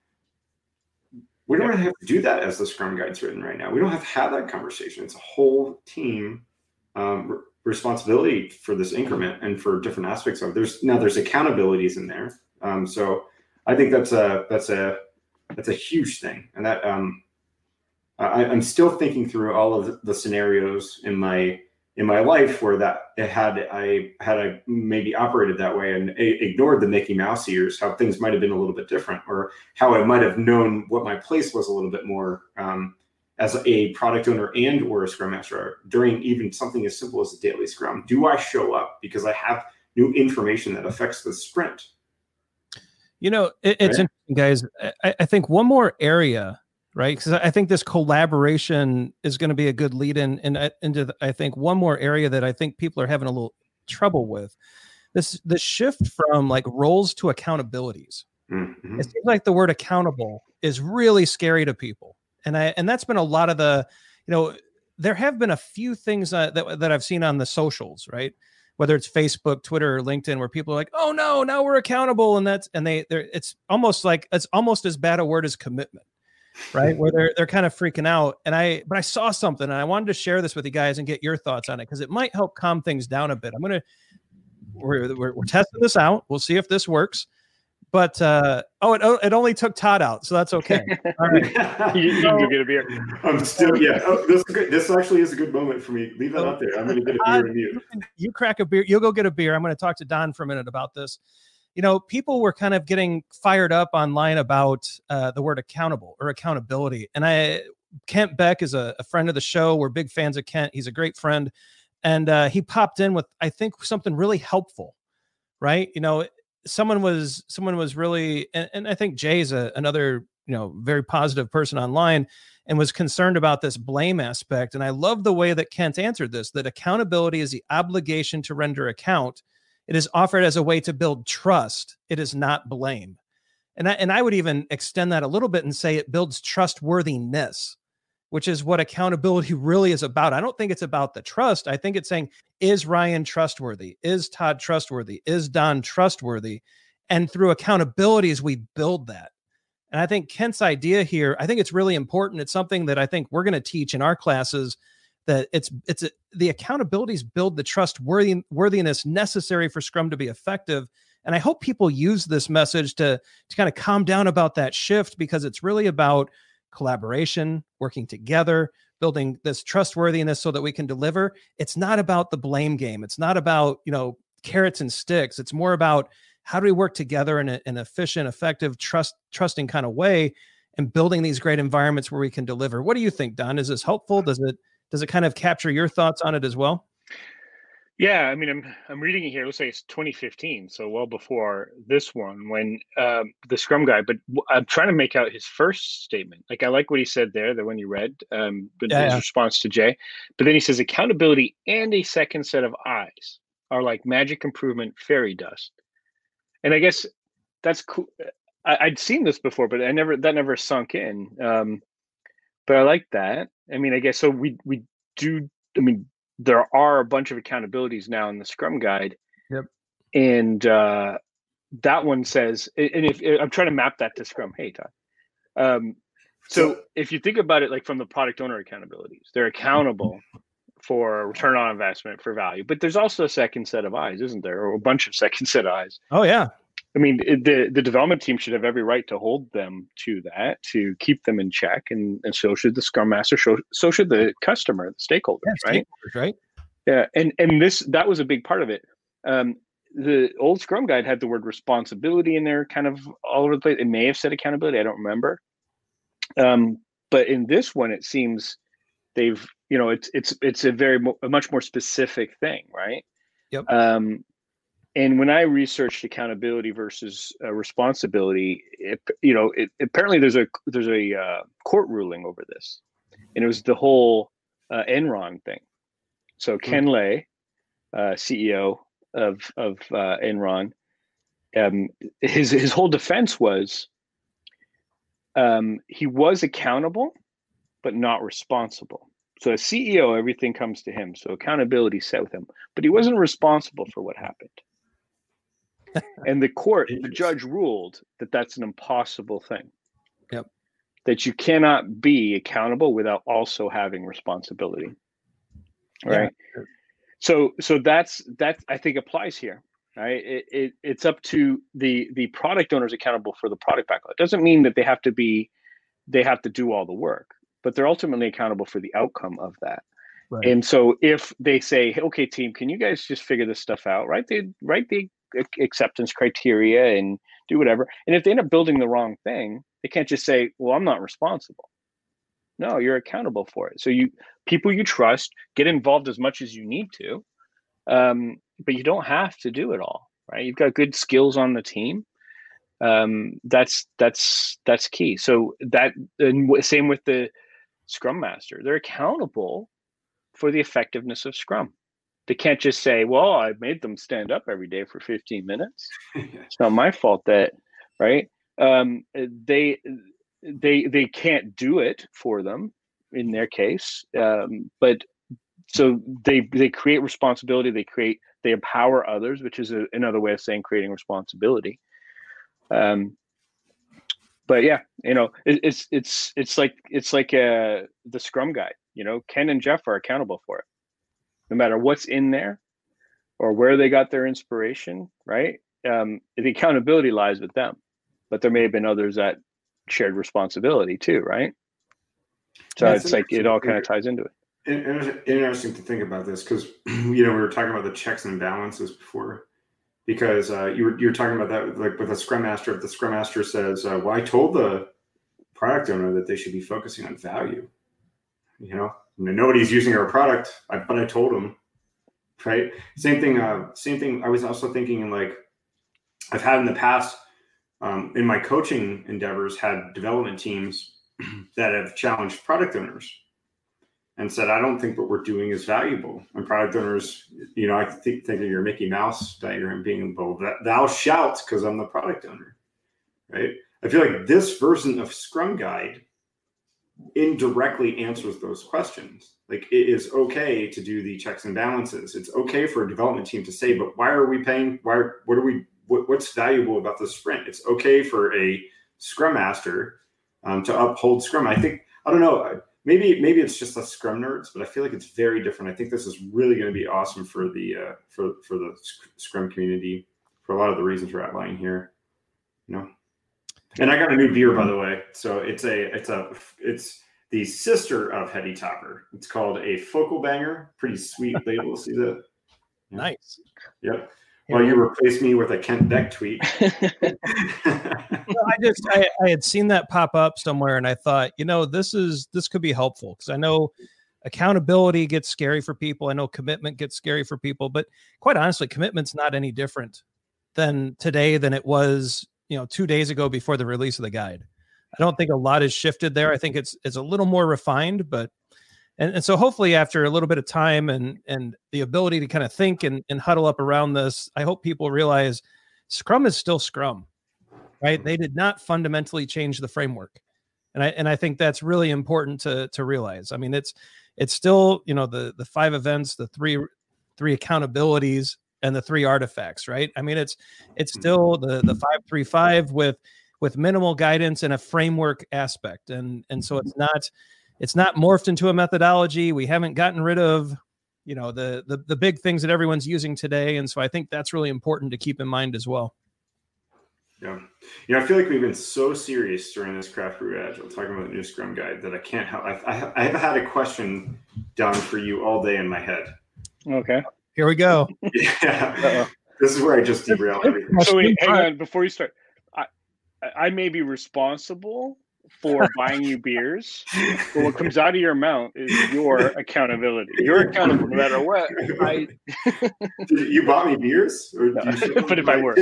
We don't really have to do that as the Scrum Guide's written right now. We don't have that conversation. It's a whole team responsibility for this increment and for different aspects of it. There's accountabilities in there. So I think that's a huge thing. And that I'm still thinking through all of the scenarios in my life where had I maybe operated that way and ignored the Mickey Mouse ears, how things might have been a little bit different, or how I might have known what my place was a little bit more as a product owner and or a Scrum Master during even something as simple as a daily Scrum. Do I show up because I have new information that affects the sprint? It's interesting, guys. I think one more area, right? Because I think this collaboration is going to be a good lead into I think one more area that I think people are having a little trouble with. The shift from like roles to accountabilities. Mm-hmm. It seems like the word accountable is really scary to people. And that's been a lot of the, there have been a few things that I've seen on the socials, right? Whether it's Facebook, Twitter, or LinkedIn, where people are like, "Oh no, now we're accountable," it's almost as bad a word as commitment, right? Where they're kind of freaking out. But I saw something, and I wanted to share this with you guys and get your thoughts on it, because it might help calm things down a bit. We're testing this out. We'll see if this works. But it only took Todd out, so that's okay. All right, you can go get a beer. I'm still Oh, this is good. This actually is a good moment for me. Leave that out there. I'm going to get a beer and mute. You crack a beer. You'll go get a beer. I'm going to talk to Don for a minute about this. People were kind of getting fired up online about the word accountable or accountability, and Kent Beck is a friend of the show. We're big fans of Kent. He's a great friend, and he popped in with, I think, something really helpful. Right? Someone was really, and I think Jay's another, very positive person online, and was concerned about this blame aspect. And I love the way that Kent answered this, that accountability is the obligation to render account. It is offered as a way to build trust. It is not blame. And I would even extend that a little bit and say it builds trustworthiness, which is what accountability really is about. I don't think it's about the trust. I think it's saying, is Ryan trustworthy? Is Todd trustworthy? Is Don trustworthy? And through accountabilities, we build that. And I think Kent's idea here, I think it's really important. It's something that I think we're going to teach in our classes, that the accountabilities build the trustworthiness necessary for Scrum to be effective. And I hope people use this message to kind of calm down about that shift, because it's really about collaboration, working together, building this trustworthiness so that we can deliver. It's not about the blame game. It's not about, carrots and sticks. It's more about how do we work together in an efficient, effective, trusting kind of way, and building these great environments where we can deliver. What do you think, Don? Is this helpful? Does it kind of capture your thoughts on it as well? Yeah, I mean, I'm reading it here. Let's say it's 2015, so well before this one, when the Scrum guy. But I'm trying to make out his first statement. Like, I like what he said there, the one you read, his response to Jay. But then he says, accountability and a second set of eyes are like magic improvement fairy dust. And I guess that's cool. I'd seen this before, but that never sunk in. But I like that. I mean, I guess so. We do. I mean, there are a bunch of accountabilities now in the Scrum Guide. Yep. And that one says, and if I'm trying to map that to Scrum, hey, Todd. So if you think about it, like from the product owner accountabilities, they're accountable for return on investment, for value. But there's also a second set of eyes, isn't there? Or a bunch of second set of eyes. Oh, yeah. I mean, the development team should have every right to hold them to that, to keep them in check, and so should the Scrum Master, so should the customer, the stakeholders, right? Stakeholders, right? Yeah, and that was a big part of it. The old Scrum Guide had the word responsibility in there, kind of all over the place. It may have said accountability, I don't remember. But in this one, it seems they've, it's a much more specific thing, right? Yep. And when I researched accountability versus responsibility, apparently there's a court ruling over this, and it was the whole Enron thing. So Ken Lay, CEO of Enron, his whole defense was he was accountable, but not responsible. So as CEO, everything comes to him. So accountability set with him, but he wasn't responsible for what happened. And the judge ruled that that's an impossible thing. Yep. That you cannot be accountable without also having responsibility. Right. Yeah. So that's I think applies here. Right. It's up to the product owners accountable for the product backlog. It doesn't mean that they have to do all the work, but they're ultimately accountable for the outcome of that. Right. And so if they say, hey, okay, team, can you guys just figure this stuff out? Write the acceptance criteria and do whatever. And if they end up building the wrong thing, they can't just say, well, I'm not responsible. No, you're accountable for it. So people you trust, get involved as much as you need to, but you don't have to do it all, right? You've got good skills on the team. That's key. So and same with the Scrum Master. They're accountable for the effectiveness of Scrum. They can't just say, well, I made them stand up every day for 15 minutes. It's not my fault that, right? They can't do it for them in their case. But so they create responsibility. They empower others, which is another way of saying creating responsibility. But yeah, it's like the Scrum Guide. Ken and Jeff are accountable for it, no matter what's in there or where they got their inspiration, right? the accountability lies with them, but there may have been others that shared responsibility too, right? So it's like it all kind of ties into it. Interesting to think about this because we were talking about the checks and balances before, because you were talking about that like with a Scrum Master. If the Scrum Master says, "Well, I told the product owner that they should be focusing on value," nobody's using our product, but I told them, right? Same thing. I was also thinking in like I've had in the past in my coaching endeavors had development teams that have challenged product owners and said, I don't think what we're doing is valuable. And product owners, I think of your Mickey Mouse diagram being bold. Thou shalt, because I'm the product owner, right? I feel like this version of Scrum Guide indirectly answers those questions. Like it is okay to do the checks and balances. It's okay for a development team to say, but why are we paying? What's valuable about the sprint? It's okay for a Scrum Master to uphold Scrum. I don't know. Maybe it's just us Scrum nerds, but I feel like it's very different. I think this is really going to be awesome for the for the Scrum community for a lot of the reasons we're outlining here. And I got a new beer, by the way. So it's the sister of Heady Topper. It's called a Focal Banger. Pretty sweet label. See that? Yeah. Nice. Yep. Well, you replaced me with a Kent Beck tweet. I had seen that pop up somewhere, and I thought, this could be helpful because I know accountability gets scary for people. I know commitment gets scary for people, but quite honestly, commitment's not any different than today than it was, 2 days ago before the release of the guide. I don't think a lot has shifted there. I think it's a little more refined, but and so hopefully after a little bit of time and the ability to kind of think and huddle up around this, I hope people realize Scrum is still Scrum, right? They did not fundamentally change the framework. And I think that's really important to realize. I mean, it's still, the 5 events, the three accountabilities and the 3 artifacts, right? I mean, it's still the 5-3-5 with minimal guidance and a framework aspect. And so it's not morphed into a methodology. We haven't gotten rid of, the big things that everyone's using today. And so I think that's really important to keep in mind as well. Yeah. I feel like we've been so serious during this Craft Brew Agile talking about the new Scrum Guide that I can't help. I have had a question down for you all day in my head. Okay. Here we go. Yeah. Uh-oh. This is where I just derail everything. So wait, hang on. Before you start, I may be responsible for buying you beers, but what comes out of your mouth is your accountability. You're accountable no matter what. You bought me beers? Or no, but if I were.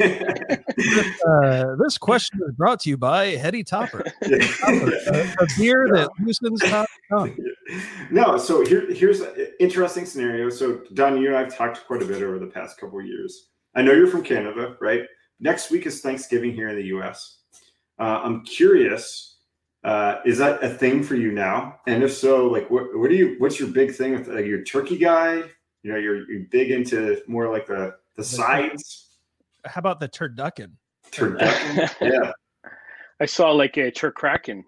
This question is brought to you by Heady Topper. A beer that loosens top tongue. No, so here's an interesting scenario. So Don, you and I have talked quite a bit over the past couple of years. I know you're from Canada, right? Next week is Thanksgiving here in the US. I'm curious, is that a thing for you now? And if so, like, what's your big thing with your turkey guy? You're big into more like the sides. How about the turducken? Turducken, yeah. I saw like a turkraken,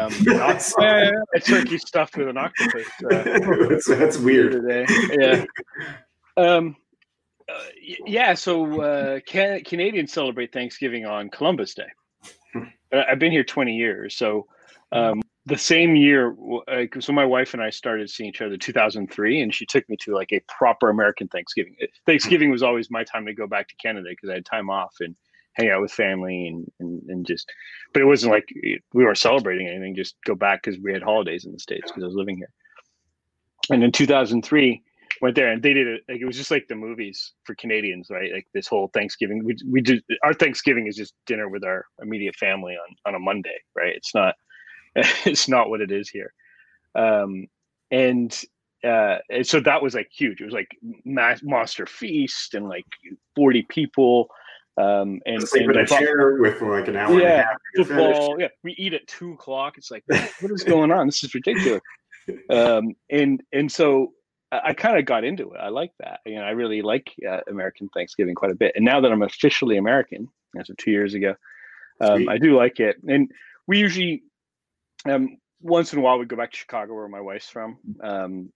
a turkey stuffed with an octopus. That's weird. Today. Yeah. Yeah. So Canadians celebrate Thanksgiving on Columbus Day. I've been here 20 years. So the same year, so my wife and I started seeing each other in 2003, and she took me to like a proper American Thanksgiving. Thanksgiving was always my time to go back to Canada because I had time off and hang out with family and just, but it wasn't like we weren't celebrating anything, just go back because we had holidays in the States because I was living here. And in 2003, went there and they did it. Like, it was just like the movies for Canadians, right? Like this whole Thanksgiving, we do our Thanksgiving is just dinner with our immediate family on a Monday, right? It's not what it is here. And so that was like huge. It was like monster feast and like 40 people. And sleep in a chair with like an hour and a half. Football. Yeah, we eat at 2:00. It's like, what is going on? This is ridiculous. And so I kind of got into it. I like that. I really like American Thanksgiving quite a bit. And now that I'm officially American, as of 2 years ago, I do like it. And we usually, once in a while, we go back to Chicago, where my wife's from,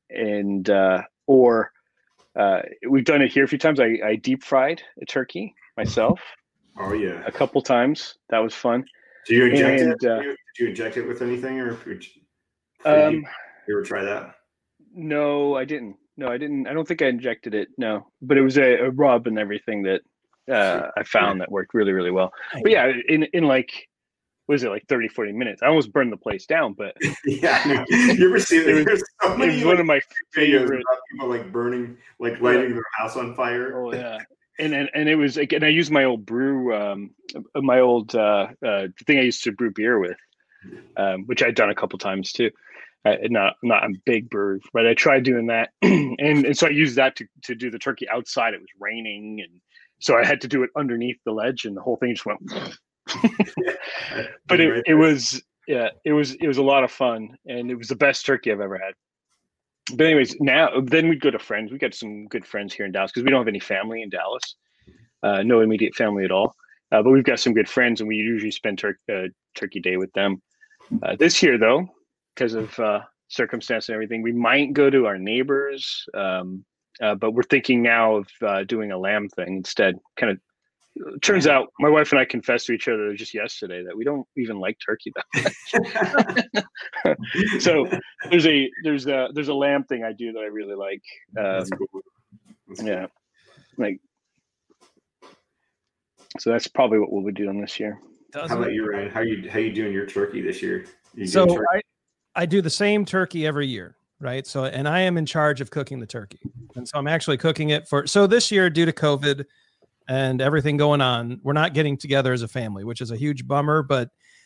or we've done it here a few times. I deep fried a turkey myself. Oh yeah, a couple times. That was fun. Do you inject it? Did you inject it with anything, or did you ever try that? No, I didn't. No, I didn't. I don't think I injected it. No, but it was a rub and everything that I found that worked really, really well. But yeah, in like, what is it, like 30, 40 minutes? I almost burned the place down, but yeah, you ever see it? Was, so many, it was one of my favorite people like burning, like lighting their house on fire. Oh yeah. And it was like, and I used my old brew, my old thing I used to brew beer with, which I'd done a couple times too. Not a big brewer, but I tried doing that, and so I used that to do the turkey outside. It was raining, and so I had to do it underneath the ledge, and the whole thing just went. But it was a lot of fun, and it was the best turkey I've ever had. But anyways, then we'd go to friends. We got some good friends here in Dallas because we don't have any family in Dallas, no immediate family at all. But we've got some good friends, and we usually spend Turkey Day with them. This year, though, because of circumstance and everything, we might go to our neighbors. But we're thinking now of doing a lamb thing instead. Kind of turns out my wife and I confessed to each other just yesterday that we don't even like turkey that much. So there's a lamb thing I do that I really like. That's cool. Yeah, like, so that's probably what we'll be doing this year. How about you, Ryan? How you doing your turkey this year? So I do the same turkey every year, right? So, and I am in charge of cooking the turkey. And so I'm actually cooking it so this year, due to COVID and everything going on, we're not getting together as a family, which is a huge bummer, but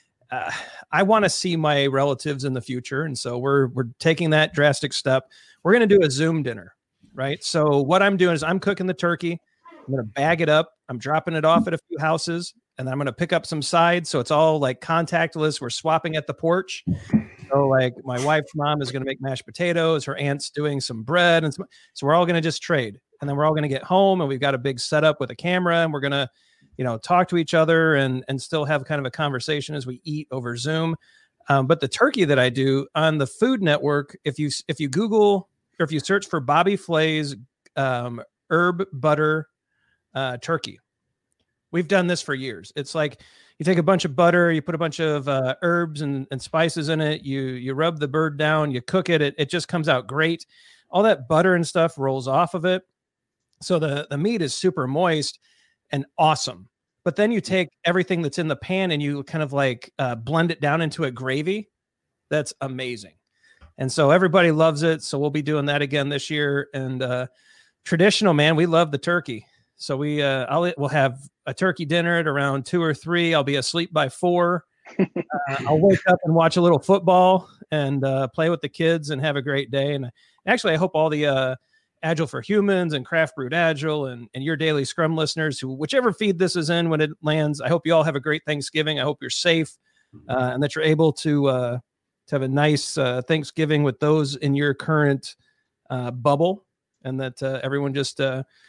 I want to see my relatives in the future. And so we're taking that drastic step. We're going to do a Zoom dinner, right? So what I'm doing is I'm cooking the turkey. I'm going to bag it up. I'm dropping it off at a few houses, and then I'm going to pick up some sides. So it's all like contactless. We're swapping at the porch. So like my wife's mom is going to make mashed potatoes. Her aunt's doing some bread. And so we're all going to just trade. And then we're all going to get home, and we've got a big setup with a camera, and we're going to, talk to each other and still have kind of a conversation as we eat over Zoom. But the turkey that I do on the Food Network, if you Google or if you search for Bobby Flay's herb butter turkey, we've done this for years. It's like you take a bunch of butter, you put a bunch of herbs and spices in it, you rub the bird down, you cook it, it just comes out great. All that butter and stuff rolls off of it. So the meat is super moist and awesome. But then you take everything that's in the pan and you kind of like blend it down into a gravy. That's amazing. And so everybody loves it. So we'll be doing that again this year. And traditional, man, we love the turkey. So we'll have a turkey dinner at around 2 or 3. I'll be asleep by 4. I'll wake up and watch a little football and play with the kids and have a great day. And actually, I hope all the Agile for Humans and Craft Brewed Agile and your Daily Scrum listeners, whichever feed this is in when it lands, I hope you all have a great Thanksgiving. I hope you're safe and that you're able to have a nice Thanksgiving with those in your current bubble, and that everyone just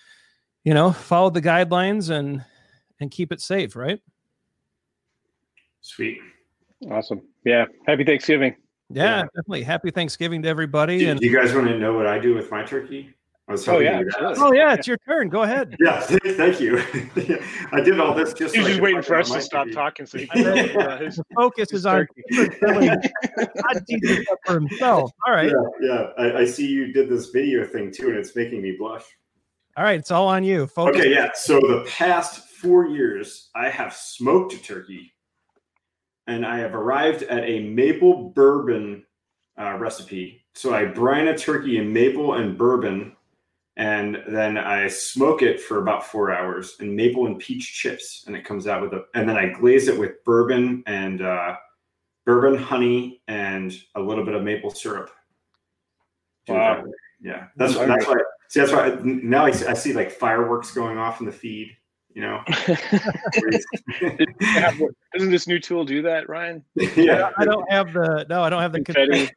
follow the guidelines and keep it safe, right? Sweet. Awesome. Yeah. Happy Thanksgiving. Yeah, definitely. Happy Thanksgiving to everybody. Do you guys want to know what I do with my turkey? It's your turn. Go ahead. Yeah, thank you. I did all this just. He's just waiting for us to stop talking. So his focus is on for himself. All right. Yeah. I see you did this video thing too, and it's making me blush. All right, it's all on you. Focus. Okay, yeah. So the past 4 years, I have smoked a turkey, and I have arrived at a maple bourbon recipe. So I brine a turkey in maple and bourbon, and then I smoke it for about 4 hours in maple and peach chips, and it comes out and then I glaze it with bourbon and bourbon honey and a little bit of maple syrup. Wow. Yeah, that's why. See, that's why now I see like fireworks going off in the feed. Doesn't this new tool do that, Ryan? Yeah, I don't have the confetti.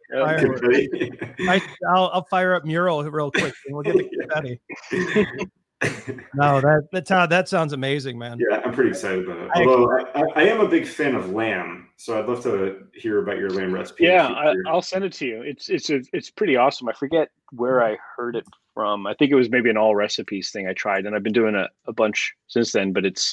I'll fire up Mural real quick and we'll get the confetti. No, that sounds amazing, man. Yeah, I'm pretty excited about it. Although I am a big fan of lamb, So I'd love to hear about your lamb recipe. Yeah, I'll send it to you. It's pretty awesome. I forget where I heard it from. I think it was maybe an All Recipes thing I tried, and I've been doing a bunch since then. But it's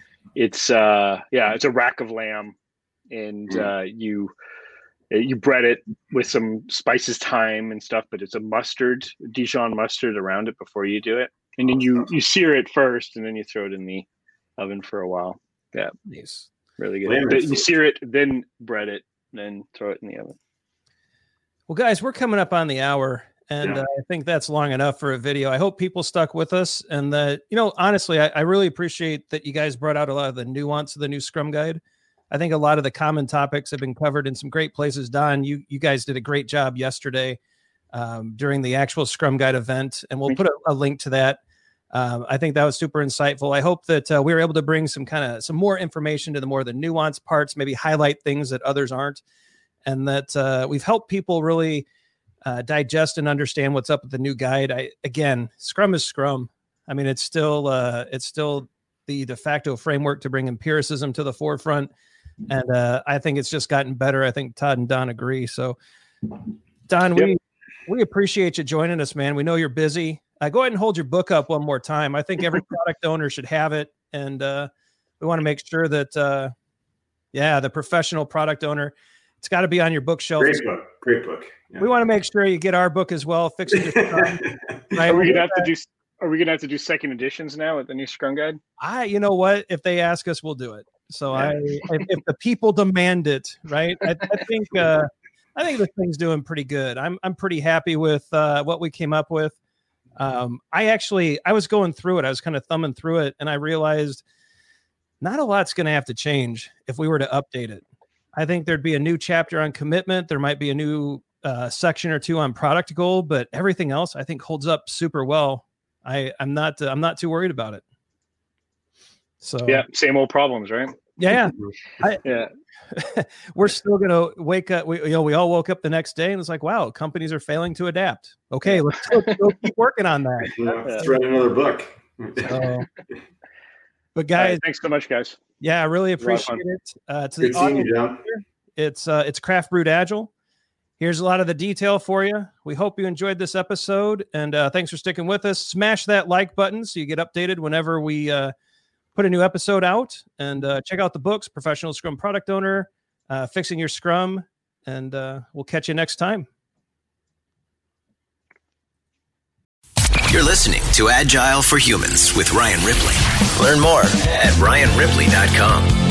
a rack of lamb, and you bread it with some spices, thyme and stuff. But it's a Dijon mustard around it before you do it, and then you sear it first, and then you throw it in the oven for a while. Yeah, nice. Really good. You sear it, then bread it, then throw it in the oven. Well, guys, we're coming up on the hour, and I think that's long enough for a video. I hope people stuck with us, and that, honestly, I really appreciate that you guys brought out a lot of the nuance of the new Scrum Guide. I think a lot of the common topics have been covered in some great places. Don, you guys did a great job yesterday during the actual Scrum Guide event, and we'll put a link to that. I think that was super insightful. I hope that we were able to bring some more information to the nuanced parts, maybe highlight things that others aren't, and that we've helped people really digest and understand what's up with the new guide. Scrum is Scrum. I mean, it's still the de facto framework to bring empiricism to the forefront, and I think it's just gotten better. I think Todd and Don agree. So, Don, we appreciate you joining us, man. We know you're busy. Go ahead and hold your book up one more time. I think every product owner should have it. And we want to make sure that, the professional product owner, it's got to be on your bookshelf. Great book. Yeah. We want to make sure you get our book as well, Fixing Your Scrum. Right? Are we going to have to do second editions now with the new Scrum Guide? You know what? If they ask us, we'll do it. So if the people demand it, right? I think this thing's doing pretty good. I'm pretty happy with what we came up with. I was going through it. I was kind of thumbing through it, and I realized not a lot's going to have to change if we were to update it. I think there'd be a new chapter on commitment. There might be a new section or two on product goal, but everything else I think holds up super well. I'm not too worried about it. So yeah, same old problems, right? Yeah. Yeah. We're still going to wake up. We all woke up the next day and it's like, wow, companies are failing to adapt. Okay, let's go keep working on that. Let's write another book. But guys, thanks so much, guys. Yeah, I really appreciate it. To the audience, it's Craft Brewed Agile. Here's a lot of the detail for you. We hope you enjoyed this episode, and thanks for sticking with us. Smash that like button so you get updated whenever we put a new episode out, and check out the books, Professional Scrum Product Owner, Fixing Your Scrum, and we'll catch you next time. You're listening to Agile for Humans with Ryan Ripley. Learn more at ryanripley.com.